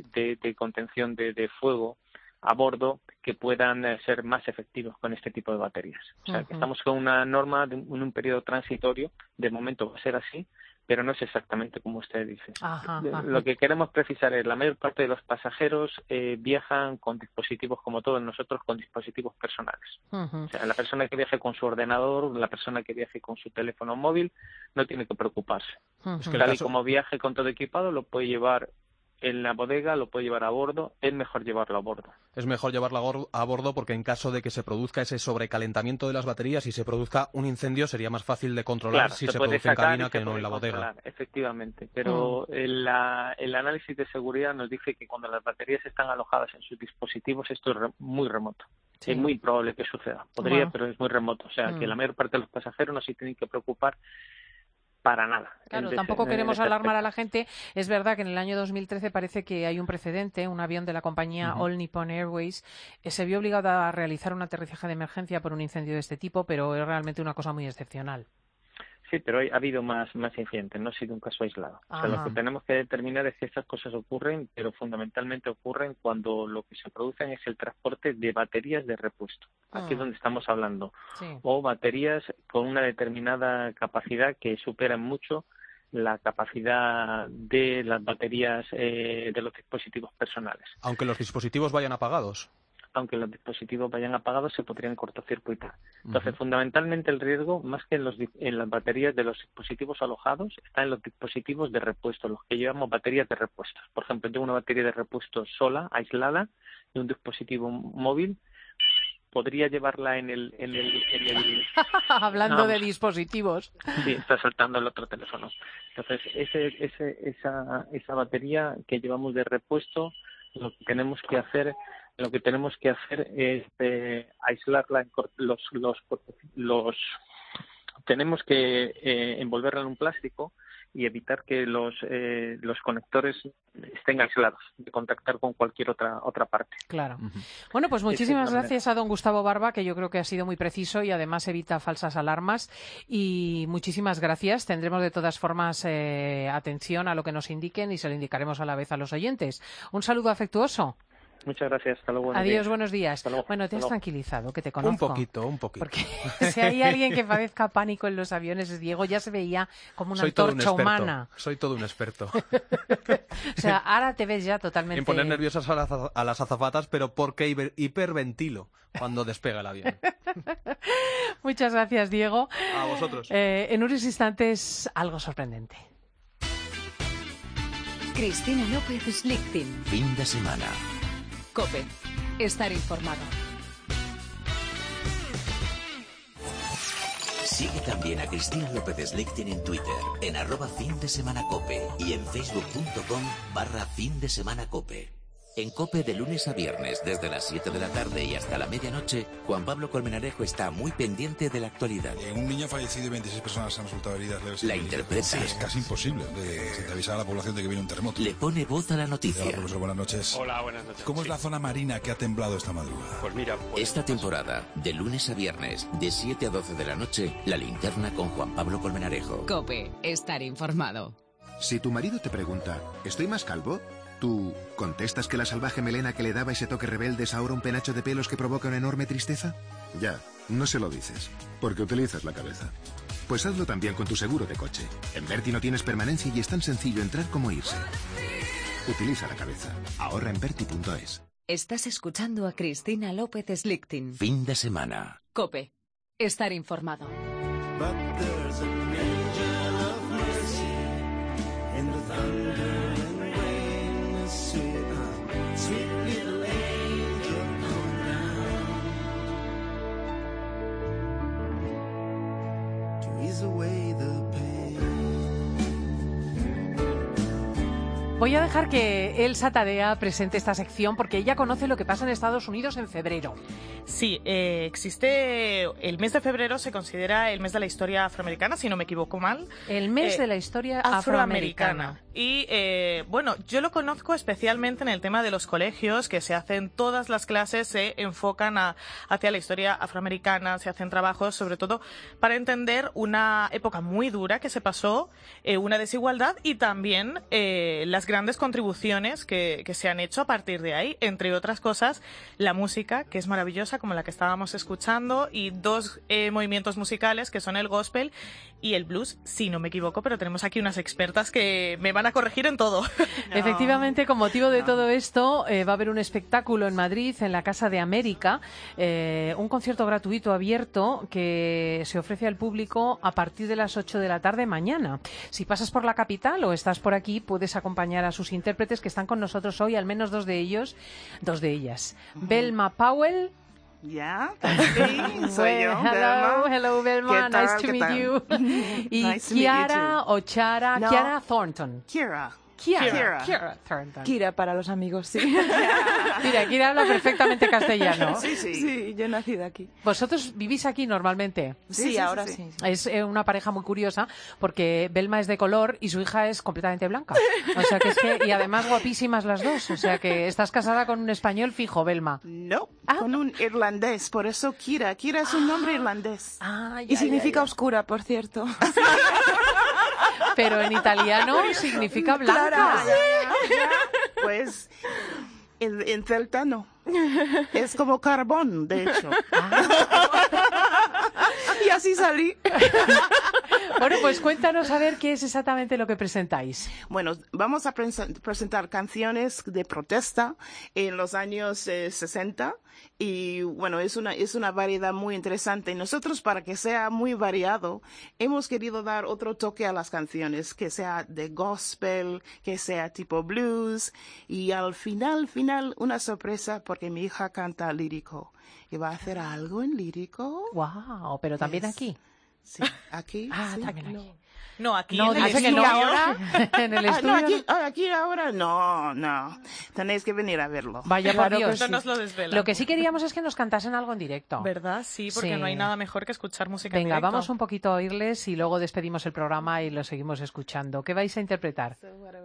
S22: contención de fuego a bordo que puedan ser más efectivos con este tipo de baterías. O sea, que estamos con una norma en un periodo transitorio. De momento va a ser así, pero no es exactamente como usted dice. Lo que queremos precisar es la mayor parte de los pasajeros viajan con dispositivos, como todos nosotros, con dispositivos personales. O sea, la persona que viaje con su ordenador, la persona que viaje con su teléfono móvil, no tiene que preocuparse. Es que tal y como viaje con todo equipado, lo puede llevar en la bodega, lo puede llevar a bordo. Es mejor llevarlo a bordo.
S21: Es mejor llevarlo a bordo porque en caso de que se produzca ese sobrecalentamiento de las baterías y se produzca un incendio, sería más fácil de controlar si se produce en cabina que no en la bodega.
S22: Efectivamente, pero el análisis de seguridad nos dice que cuando las baterías están alojadas en sus dispositivos, esto es muy remoto. Sí. Es muy probable que suceda. Podría, pero es muy remoto. O sea, que la mayor parte de los pasajeros no se tienen que preocupar para nada.
S3: Claro, tampoco queremos alarmar a la gente. Es verdad que en el año 2013 parece que hay un precedente. Un avión de la compañía All Nippon Airways se vio obligado a realizar un aterrizaje de emergencia por un incendio de este tipo, pero es realmente una cosa muy excepcional.
S22: Sí, pero ha habido más incidentes, no ha sido un caso aislado. O sea, lo que tenemos que determinar es que estas cosas ocurren, pero fundamentalmente ocurren cuando lo que se produce es el transporte de baterías de repuesto. Aquí es donde estamos hablando. Sí. O baterías con una determinada capacidad que superan mucho la capacidad de las baterías de los dispositivos personales.
S21: Aunque los dispositivos vayan apagados.
S22: Aunque los dispositivos vayan apagados, se podrían cortocircuitar. Entonces, fundamentalmente el riesgo, más que en las baterías de los dispositivos alojados, está en los dispositivos de repuesto, los que llevamos baterías de repuesto. Por ejemplo, yo una batería de repuesto sola, aislada, de un dispositivo móvil, podría llevarla en el...
S3: Hablando de dispositivos.
S22: Sí, está saltando el otro teléfono. Entonces, esa batería que llevamos de repuesto, lo que tenemos que hacer es aislarla, tenemos que envolverla en un plástico y evitar que los conectores estén aislados de contactar con cualquier otra parte.
S3: Claro. Bueno, pues muchísimas gracias a don Gustavo Barba, que yo creo que ha sido muy preciso y además evita falsas alarmas. Y muchísimas gracias. Tendremos de todas formas atención a lo que nos indiquen y se lo indicaremos a la vez a los oyentes. Un saludo afectuoso.
S22: Muchas gracias. Hasta luego.
S3: Adiós, buenos días. Bueno, te has tranquilizado, que te conozco.
S21: Un poquito.
S3: Porque si hay alguien que padezca pánico en los aviones es Diego. Ya se veía como una antorcha humana.
S21: Soy todo un experto.
S3: O sea, ahora te ves ya totalmente...
S21: En poner nerviosas a las azafatas, pero porque hiperventilo cuando despega el avión.
S3: Muchas gracias, Diego.
S21: A vosotros.
S3: En unos instantes, algo sorprendente.
S1: Cristina López Lichtin.
S2: Fin de semana.
S1: COPE. Estar informado.
S2: Sigue también a Cristina López Lichtin en Twitter, en @findesemanacope y en facebook.com/findesemanacope. En COPE de lunes a viernes, desde las 7 de la tarde y hasta la medianoche, Juan Pablo Colmenarejo está muy pendiente de la actualidad.
S5: Un niño ha fallecido y 26 personas han resultado heridas leves.
S2: La interpreta.
S5: Sí, es casi imposible de avisar a la población de que viene un terremoto.
S2: Le pone voz a la noticia.
S5: Hola, profesor, buenas noches.
S4: Hola, buenas noches.
S5: ¿Cómo es la zona marina que ha temblado esta madrugada?
S4: Pues mira...
S2: Esta temporada, de lunes a viernes, de 7 a 12 de la noche, La Linterna con Juan Pablo Colmenarejo.
S1: COPE. Estar informado.
S6: Si tu marido te pregunta, ¿estoy más calvo?, ¿tú contestas que la salvaje melena que le daba ese toque rebelde es ahora un penacho de pelos que provoca una enorme tristeza? Ya, no se lo dices, porque utilizas la cabeza. Pues hazlo también con tu seguro de coche. En Berti no tienes permanencia y es tan sencillo entrar como irse. Utiliza la cabeza. Ahorra en Berti.es.
S1: Estás escuchando a Cristina López Lichtin.
S2: Fin de semana.
S1: COPE. Estar informado.
S3: Voy a dejar que Elsa Tadea presente esta sección porque ella conoce lo que pasa en Estados Unidos en febrero.
S23: Sí, existe... El mes de febrero se considera el mes de la historia afroamericana, si no me equivoco mal.
S3: El mes de la historia afroamericana.
S23: Y, bueno, yo lo conozco especialmente en el tema de los colegios, que se hacen todas las clases, se enfocan hacia la historia afroamericana, se hacen trabajos, sobre todo, para entender una época muy dura que se pasó, una desigualdad y también las grandes contribuciones que se han hecho a partir de ahí, entre otras cosas, la música, que es maravillosa, como la que estábamos escuchando, y dos movimientos musicales, que son el gospel y el blues, si no me equivoco, pero tenemos aquí unas expertas que me van a corregir en todo.
S3: Efectivamente, con motivo de todo esto, va a haber un espectáculo en Madrid, en la Casa de América, un concierto gratuito abierto que se ofrece al público a partir de las 8 de la tarde mañana. Si pasas por la capital o estás por aquí, puedes acompañar a sus intérpretes que están con nosotros hoy, al menos dos de ellas. Velma Powell.
S24: Ya, sí, soy yo.
S3: Hello, Velma. Nice to meet you. Y nice Kiara o Chara, no. Kiara Thornton.
S24: Kira
S3: Thornton.
S24: Kira para los amigos, sí.
S3: Mira, Kira habla perfectamente castellano.
S24: Sí, yo he nacido aquí.
S3: ¿Vosotros vivís aquí normalmente?
S24: Sí, ahora sí.
S3: Es una pareja muy curiosa porque Velma es de color y su hija es completamente blanca. O sea y además guapísimas las dos. O sea que estás casada con un español fijo, Velma.
S24: No, con un irlandés. Por eso Kira. Kira es un nombre irlandés. Y significa oscura, por cierto.
S3: Pero en italiano significa blanca.
S24: Claro, ya. Pues en celta no. Es como carbón, de hecho. Y así salí.
S3: Bueno, pues cuéntanos a ver qué es exactamente lo que presentáis.
S24: Bueno, vamos a presentar canciones de protesta en los años 60 y bueno, es una variedad muy interesante. Nosotros, para que sea muy variado, hemos querido dar otro toque a las canciones, que sea de gospel, que sea tipo blues y al final una sorpresa porque mi hija canta lírico y va a hacer algo en lírico.
S3: Wow, pero también aquí.
S24: Sí. ¿Aquí? Sí.
S3: También aquí.
S23: No, aquí
S3: no,
S23: en el
S3: dice que
S23: estudio.
S3: no. Ahora, en el estudio.
S24: Aquí ahora, no. Tenéis que venir a verlo.
S3: Vaya por Dios.
S23: Esto nos lo desvela.
S3: Lo que sí queríamos es que nos cantasen algo en directo.
S23: ¿Verdad? Sí, porque no hay nada mejor que escuchar música en
S3: Venga,
S23: directo.
S3: vamos un poquito a oírles y luego despedimos el programa y lo seguimos escuchando. ¿Qué vais a interpretar?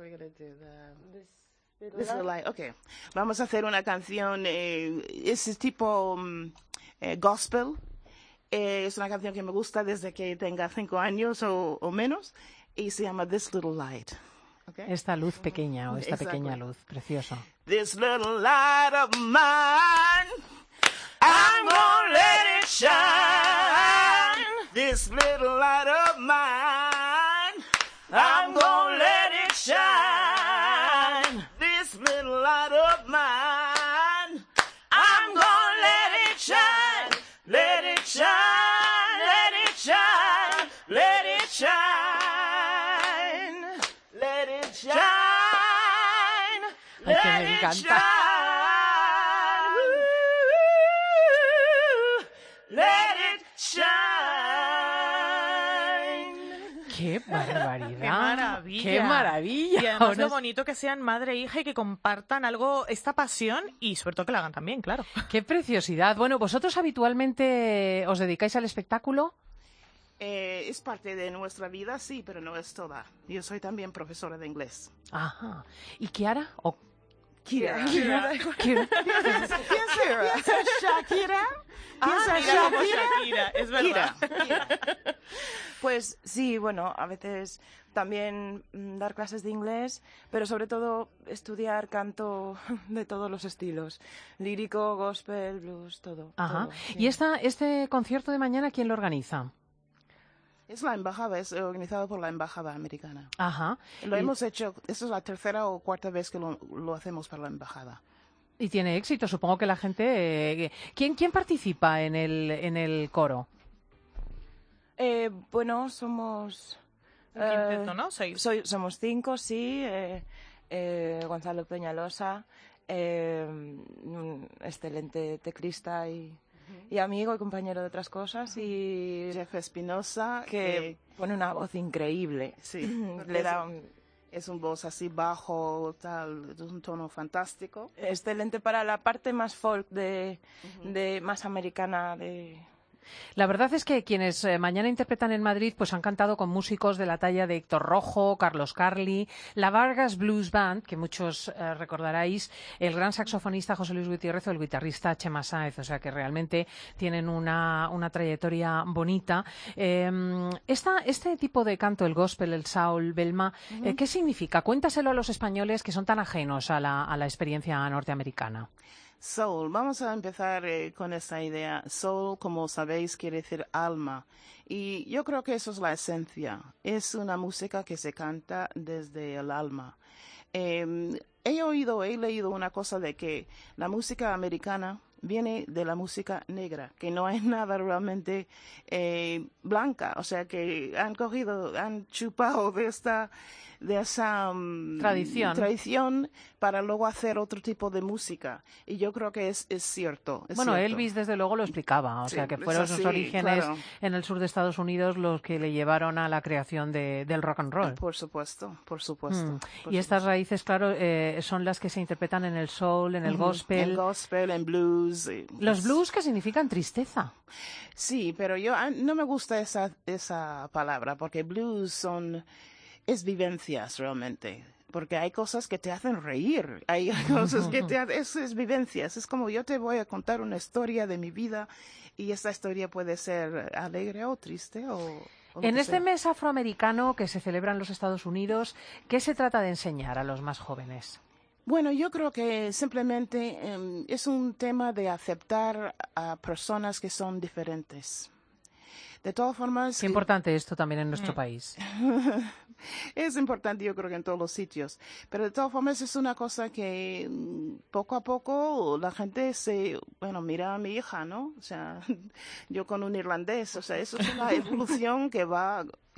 S24: Okay. Vamos a hacer una canción, es tipo gospel. Es una canción que me gusta desde que tenga 5 años o menos y se llama This Little Light. Okay.
S3: Esta luz pequeña o esta pequeña luz, precioso.
S24: This little light of mine, I'm gonna let it shine. This little light of mine, I'm gonna let it shine. This little light of mine, I'm gonna let it shine. Let it shine, let it shine, let it shine, let it shine,
S3: Ay, que me
S24: let it
S3: encanta.
S24: shine, let it shine.
S3: ¡Qué barbaridad!
S23: ¡Qué maravilla!
S3: ¡Qué maravilla!
S23: Y además lo bonito que sean madre e hija y que compartan algo, esta pasión y sobre todo que la hagan también, claro.
S3: ¡Qué preciosidad! Bueno, ¿vosotros habitualmente os dedicáis al espectáculo?
S24: Es parte de nuestra vida, sí, pero no es toda. Yo soy también profesora de inglés.
S3: Ajá. ¿Y Kiara? ¿O
S24: Kira.
S3: Kira.
S24: ¿Quién será? ¿Shakira?
S23: Mira como Shakira, es verdad.
S24: Kira.
S4: Pues sí, bueno, a veces también dar clases de inglés, pero sobre todo estudiar canto de todos los estilos. Lírico, gospel, blues, todo.
S3: Ajá.
S4: todo, sí.
S3: ¿Y este concierto de mañana quién lo organiza?
S24: Es la embajada, es organizado por la embajada americana.
S3: Ajá.
S24: Lo hemos hecho, esta es la 3ª o 4ª vez que lo hacemos para la embajada.
S3: Y tiene éxito, supongo que la gente... ¿Quién participa en el coro?
S4: Bueno, somos...
S23: Un quinteto, ¿no? 6.
S4: Somos 5, sí. Gonzalo Peñalosa, un excelente teclista y amigo y compañero de otras cosas, y
S24: Jeff Espinosa,
S4: que pone una voz increíble.
S24: Sí,
S4: le da
S24: es un voz así bajo, tal, es un tono fantástico.
S4: Excelente para la parte más folk, de más americana de...
S3: La verdad es que quienes mañana interpretan en Madrid pues han cantado con músicos de la talla de Héctor Rojo, Carlos Carli, la Vargas Blues Band, que muchos recordaréis, el gran saxofonista José Luis Gutiérrez o el guitarrista Chema Sáez, o sea que realmente tienen una trayectoria bonita. Este tipo de canto, el gospel, el soul, Belma, ¿qué significa? Cuéntaselo a los españoles que son tan ajenos a la experiencia norteamericana.
S24: Soul, vamos a empezar con esta idea. Soul, como sabéis, quiere decir alma. Y yo creo que eso es la esencia. Es una música que se canta desde el alma. He leído una cosa de que la música americana viene de la música negra, que no hay nada realmente blanca. O sea, que han chupado de esa tradición para luego hacer otro tipo de música. Y yo creo que es cierto.
S3: Bueno,
S24: cierto.
S3: Elvis desde luego lo explicaba, o sea que fueron sus orígenes en el sur de Estados Unidos los que le llevaron a la creación del rock and roll.
S24: Por supuesto.
S3: Y estas raíces, claro, son las que se interpretan en el soul, en el gospel.
S24: En gospel, en blues.
S3: Los blues que significan tristeza.
S24: Sí, pero yo no me gusta esa palabra, porque blues es vivencias realmente, porque hay cosas que te hacen reír, hay cosas que eso es vivencias, es como yo te voy a contar una historia de mi vida y esta historia puede ser alegre o triste
S3: En este mes afroamericano que se celebra en los Estados Unidos, ¿qué se trata de enseñar a los más jóvenes?
S24: Bueno, yo creo que simplemente es un tema de aceptar a personas que son diferentes. De todas formas...
S3: Qué importante esto también en nuestro país.
S24: Es importante, yo creo que en todos los sitios. Pero de todas formas es una cosa que poco a poco la gente mira a mi hija, ¿no? O sea, yo con un irlandés. O sea, eso es una evolución que va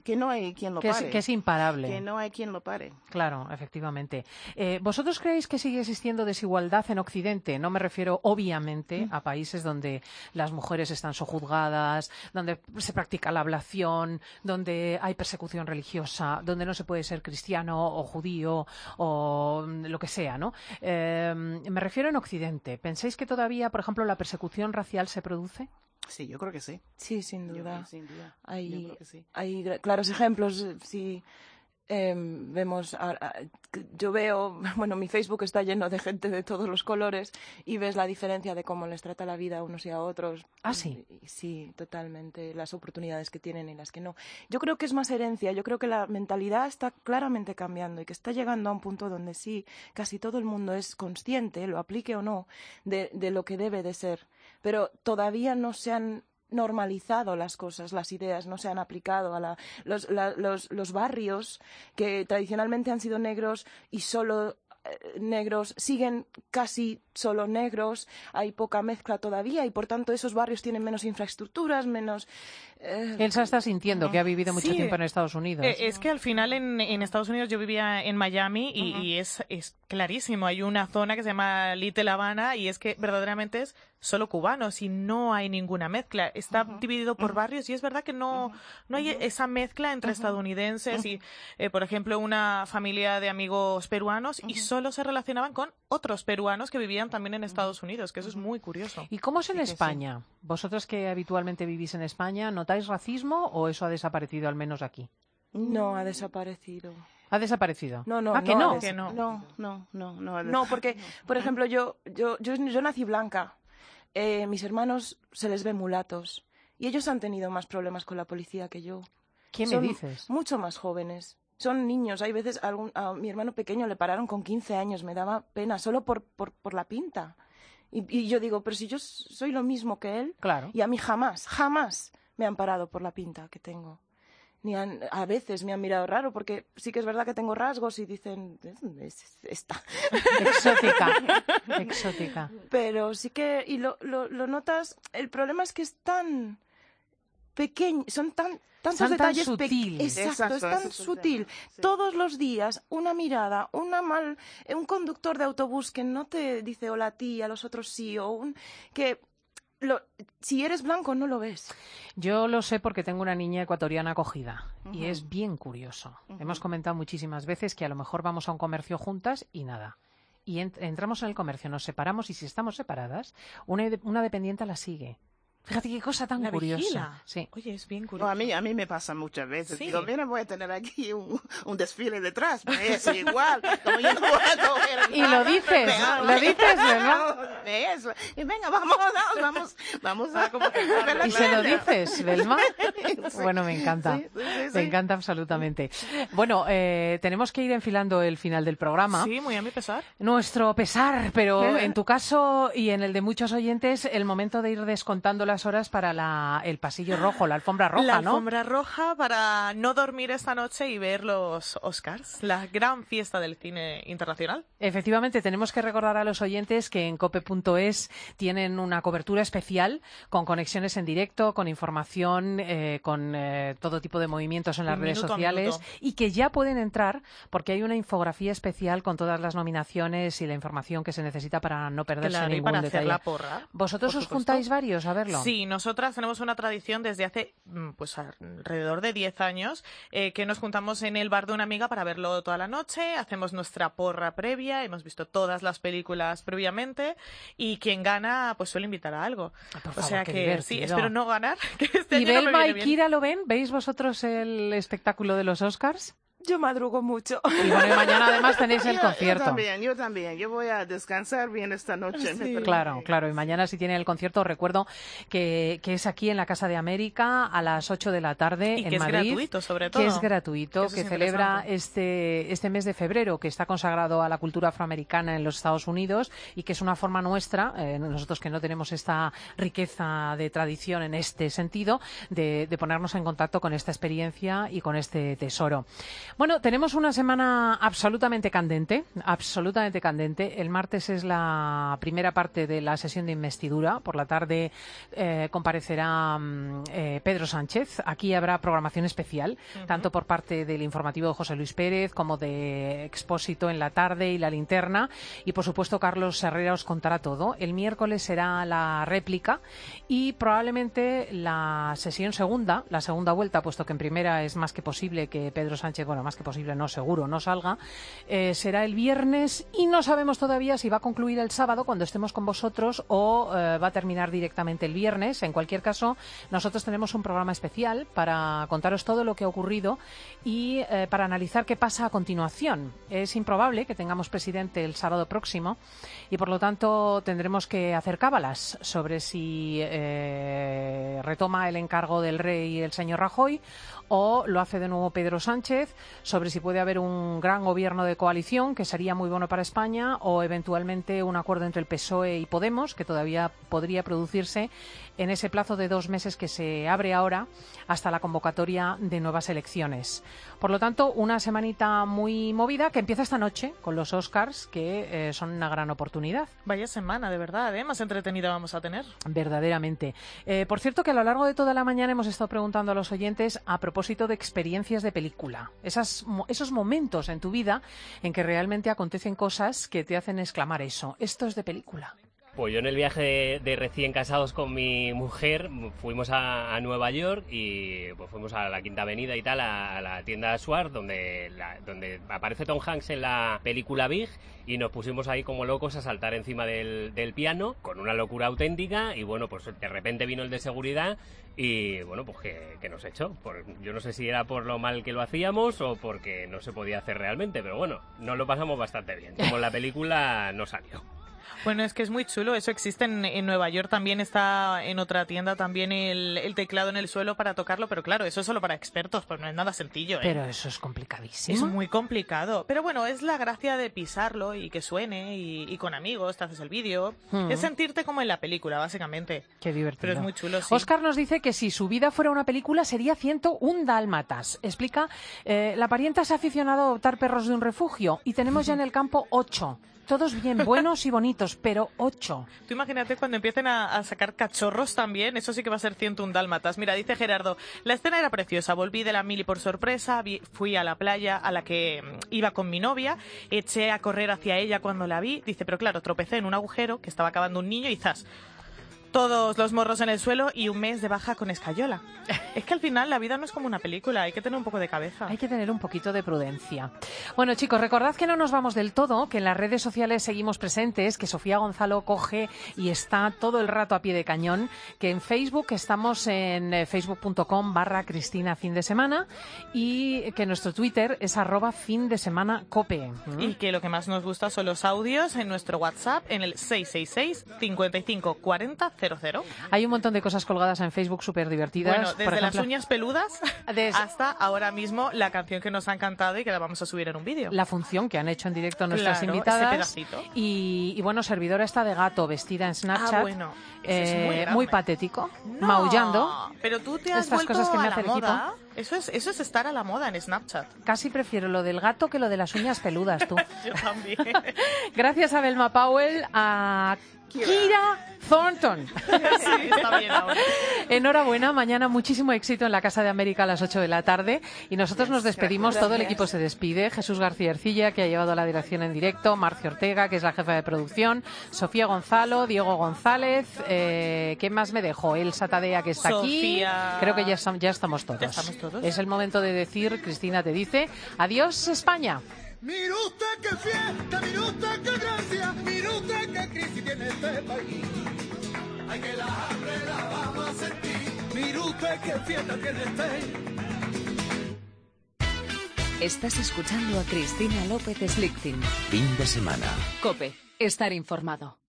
S24: no hay quien lo pare.
S3: Que es imparable.
S24: Que no hay quien lo pare.
S3: Claro, efectivamente. ¿Vosotros creéis que sigue existiendo desigualdad en Occidente? No me refiero, obviamente, a países donde las mujeres están sojuzgadas, donde se practica la ablación, donde hay persecución religiosa, donde no se puede ser cristiano o judío o lo que sea, ¿no? Me refiero en Occidente. ¿Pensáis que todavía, por ejemplo, la persecución racial se produce?
S24: Sí, yo creo que sí.
S4: Sí, sin duda.
S24: Hay
S4: claros ejemplos. Sí, vemos, yo veo, bueno, mi Facebook está lleno de gente de todos los colores y ves la diferencia de cómo les trata la vida a unos y a otros.
S3: ¿Ah, sí?
S4: Sí, totalmente. Las oportunidades que tienen y las que no. Yo creo que es más herencia. Yo creo que la mentalidad está claramente cambiando y que está llegando a un punto donde sí, casi todo el mundo es consciente, lo aplique o no, de lo que debe de ser. Pero todavía no se han normalizado las cosas, las ideas, no se han aplicado a los barrios que tradicionalmente han sido negros y solo negros siguen casi solo negros, hay poca mezcla todavía y por tanto esos barrios tienen menos infraestructuras, menos...
S3: Elsa está sintiendo que ha vivido mucho tiempo en Estados Unidos.
S23: Es que al final en Estados Unidos yo vivía en Miami y es clarísimo, hay una zona que se llama Little Havana y es que verdaderamente es solo cubanos y no hay ninguna mezcla. Está dividido por barrios y es verdad que no hay esa mezcla entre estadounidenses y, por ejemplo, una familia de amigos peruanos y solo se relacionaban con otros peruanos que vivían también en Estados Unidos, que eso es muy curioso.
S3: ¿Y cómo es en España? Sí. Vosotros que habitualmente vivís en España, ¿notáis racismo o eso ha desaparecido al menos aquí?
S4: No, ha desaparecido.
S3: ¿Ha desaparecido?
S4: No.
S3: ¿Que no?
S4: No, porque, por ejemplo, yo nací blanca. Mis hermanos se les ve mulatos y ellos han tenido más problemas con la policía que yo.
S3: ¿Qué me dices?
S4: Mucho más jóvenes. Son niños. Hay veces a mi hermano pequeño le pararon con 15 años. Me daba pena solo por la pinta. Y yo digo, pero si yo soy lo mismo que él.
S3: Claro.
S4: Y a mí jamás me han parado por la pinta que tengo. A veces me han mirado raro porque sí que es verdad que tengo rasgos y dicen, es esta.
S3: Exótica.
S4: Pero sí que, y lo notas, el problema es que es tan pequeño, tantos detalles pequeños. Exacto, es tan sutil. Todos los días, una mirada, un conductor de autobús que no te dice hola a ti, a los otros sí, si eres blanco no lo ves.
S3: Yo lo sé porque tengo una niña ecuatoriana acogida y es bien curioso. Hemos comentado muchísimas veces que a lo mejor vamos a un comercio juntas y nada. Y entramos en el comercio, nos separamos y si estamos separadas, una dependiente la sigue. Fíjate qué cosa tan curiosa.
S23: Vigila.
S3: Sí.
S23: Oye, es bien curioso.
S24: A mí me pasa muchas veces. Sí. Digo, mira, voy a tener aquí un desfile detrás. Es igual. Como yo no voy a coger
S3: y lo dices, ¿verdad?
S24: Y venga, vamos a...
S3: ¿Y se lo dices, Belma? Bueno, me encanta. Sí. Me encanta absolutamente. Bueno, tenemos que ir enfilando el final del programa.
S23: Sí, muy a mi pesar.
S3: Nuestro pesar, pero en tu caso y en el de muchos oyentes, el momento de ir descontando las horas para el pasillo rojo, la alfombra roja,
S23: ¿no? La alfombra roja para no dormir esta noche y ver los Oscars, la gran fiesta del cine internacional.
S3: Efectivamente, tenemos que recordar a los oyentes que en cope.es tienen una cobertura especial con conexiones en directo, con información, con todo tipo de movimientos en las redes sociales y que ya pueden entrar porque hay una infografía especial con todas las nominaciones y la información que se necesita para no perderse ningún
S23: para
S3: detalle.
S23: Hacer la porra,
S3: ¿Vosotros os juntáis varios a verlo?
S23: Sí, nosotras tenemos una tradición desde hace pues alrededor de 10 años que nos juntamos en el bar de una amiga para verlo toda la noche, hacemos nuestra porra previa, hemos visto todas las películas previamente y quien gana pues suele invitar a algo.
S3: Por favor,
S23: o sea
S3: que
S23: que sí, espero no ganar. Que este
S3: ¿Y Belma y Kira lo ven? ¿Veis vosotros el espectáculo de los Oscars?
S4: Yo madrugo mucho.
S3: Y bueno, y mañana además tenéis el concierto.
S24: Yo también. Yo voy a descansar bien esta noche.
S3: Sí. Claro. Y mañana si tienen el concierto, os recuerdo que es aquí en la Casa de América a las 8 de la tarde en Madrid.
S23: Y que es gratuito, sobre todo.
S3: Que es gratuito, que celebra este mes de febrero, que está consagrado a la cultura afroamericana en los Estados Unidos y que es una forma nuestra, nosotros que no tenemos esta riqueza de tradición en este sentido, de ponernos en contacto con esta experiencia y con este tesoro. Bueno, tenemos una semana absolutamente candente, absolutamente candente. El martes es la primera parte de la sesión de investidura. Por la tarde comparecerá Pedro Sánchez. Aquí habrá programación especial, tanto por parte del informativo de José Luis Pérez como de Expósito en la tarde y La Linterna. Y, por supuesto, Carlos Herrera os contará todo. El miércoles será la réplica y probablemente la segunda vuelta, puesto que en primera es más que posible que Pedro Sánchez, bueno, más que posible, no, seguro, no salga, será el viernes y no sabemos todavía si va a concluir el sábado cuando estemos con vosotros o va a terminar directamente el viernes. En cualquier caso, nosotros tenemos un programa especial para contaros todo lo que ha ocurrido y para analizar qué pasa a continuación. Es improbable que tengamos presidente el sábado próximo y, por lo tanto, tendremos que hacer cábalas sobre si retoma el encargo del rey el señor Rajoy o lo hace de nuevo Pedro Sánchez, sobre si puede haber un gran gobierno de coalición, que sería muy bueno para España, o eventualmente un acuerdo entre el PSOE y Podemos, que todavía podría producirse en ese plazo de 2 meses que se abre ahora hasta la convocatoria de nuevas elecciones. Por lo tanto, una semanita muy movida que empieza esta noche con los Oscars, que son una gran oportunidad.
S23: Vaya semana, de verdad, ¿eh? Más entretenida vamos a tener.
S3: Verdaderamente. Por cierto, que a lo largo de toda la mañana hemos estado preguntando a los oyentes a propósito de experiencias de película. Esos momentos en tu vida en que realmente acontecen cosas que te hacen exclamar eso. Esto es de película.
S7: Pues yo en el viaje de recién casados con mi mujer fuimos a Nueva York y pues fuimos a la Quinta Avenida y tal, a la tienda Schwartz, donde aparece Tom Hanks en la película Big, y nos pusimos ahí como locos a saltar encima del piano con una locura auténtica. Y bueno, pues de repente vino el de seguridad y bueno, pues que nos echó. Yo no sé si era por lo mal que lo hacíamos o porque no se podía hacer realmente, pero bueno, nos lo pasamos bastante bien, como la película no salió.
S23: Bueno, es que es muy chulo, eso existe en Nueva York, también está en otra tienda también el teclado en el suelo para tocarlo, pero claro, eso es solo para expertos, pues no es nada sencillo, ¿eh?
S3: Pero eso es complicadísimo.
S23: Es muy complicado, pero bueno, es la gracia de pisarlo y que suene y con amigos te haces el vídeo, es sentirte como en la película, básicamente.
S3: Qué divertido.
S23: Pero es muy chulo, sí.
S3: Óscar nos dice que si su vida fuera una película sería 101 dálmatas. Explica, la parienta se ha aficionado a adoptar perros de un refugio y tenemos ya en el campo 8. Todos bien buenos y bonitos, pero 8.
S23: Tú imagínate cuando empiecen a sacar cachorros también, eso sí que va a ser 101 dálmatas. Mira, dice Gerardo, la escena era preciosa, volví de la mili por sorpresa, fui a la playa a la que iba con mi novia, eché a correr hacia ella cuando la vi, dice, pero claro, tropecé en un agujero que estaba cavando un niño y ¡zas! Todos los morros en el suelo y un mes de baja con escayola. Es que al final la vida no es como una película, hay que tener un poco de cabeza.
S3: Hay que tener un poquito de prudencia. Bueno, chicos, recordad que no nos vamos del todo, que en las redes sociales seguimos presentes, que Sofía Gonzalo coge y está todo el rato a pie de cañón, que en Facebook estamos en facebook.com/Cristina Fin de Semana y que nuestro Twitter es @findesemanacope.
S23: Y que lo que más nos gusta son los audios en nuestro WhatsApp en el 666 55 40 00.
S3: Hay un montón de cosas colgadas en Facebook súper divertidas.
S23: Bueno, desde las uñas peludas hasta ahora mismo la canción que nos han cantado y que la vamos a subir en un vídeo.
S3: La función que han hecho en directo nuestras invitadas.
S23: Ese pedacito.
S3: Y bueno, servidora está de gato vestida en Snapchat.
S23: Bueno, es
S3: muy patético, maullando.
S23: Pero tú te has
S3: estas
S23: vuelto
S3: cosas que me
S23: a
S3: hace
S23: la
S3: el equipo.
S23: moda. Eso es estar a la moda en Snapchat.
S3: Casi prefiero lo del gato que lo de las uñas peludas, tú.
S23: Yo también.
S3: Gracias a Belma Powell, a Kira Thornton.
S23: Sí, está bien ahora.
S3: Enhorabuena, mañana muchísimo éxito en la Casa de América a las 8 de la tarde. Y nosotros nos despedimos, todo el equipo se despide. Jesús García Ercilla, que ha llevado la dirección en directo, Marcio Ortega, que es la jefa de producción, Sofía Gonzalo, Diego González, ¿qué más me dejo? Elsa Tadea, que está
S23: Sofía.
S3: aquí. Creo que ya estamos todos.
S23: Ya estamos todos.
S3: Es el momento de decir, Cristina te dice, adiós España.
S11: Mire usted qué fiesta, mire usted qué gracia, mire usted qué crisis tiene este país. Ay, que la hambre la vamos a sentir, mire usted qué fiesta tiene este.
S1: Estás escuchando a Cristina López Slichting.
S2: Fin de semana.
S1: COPE. Estar informado.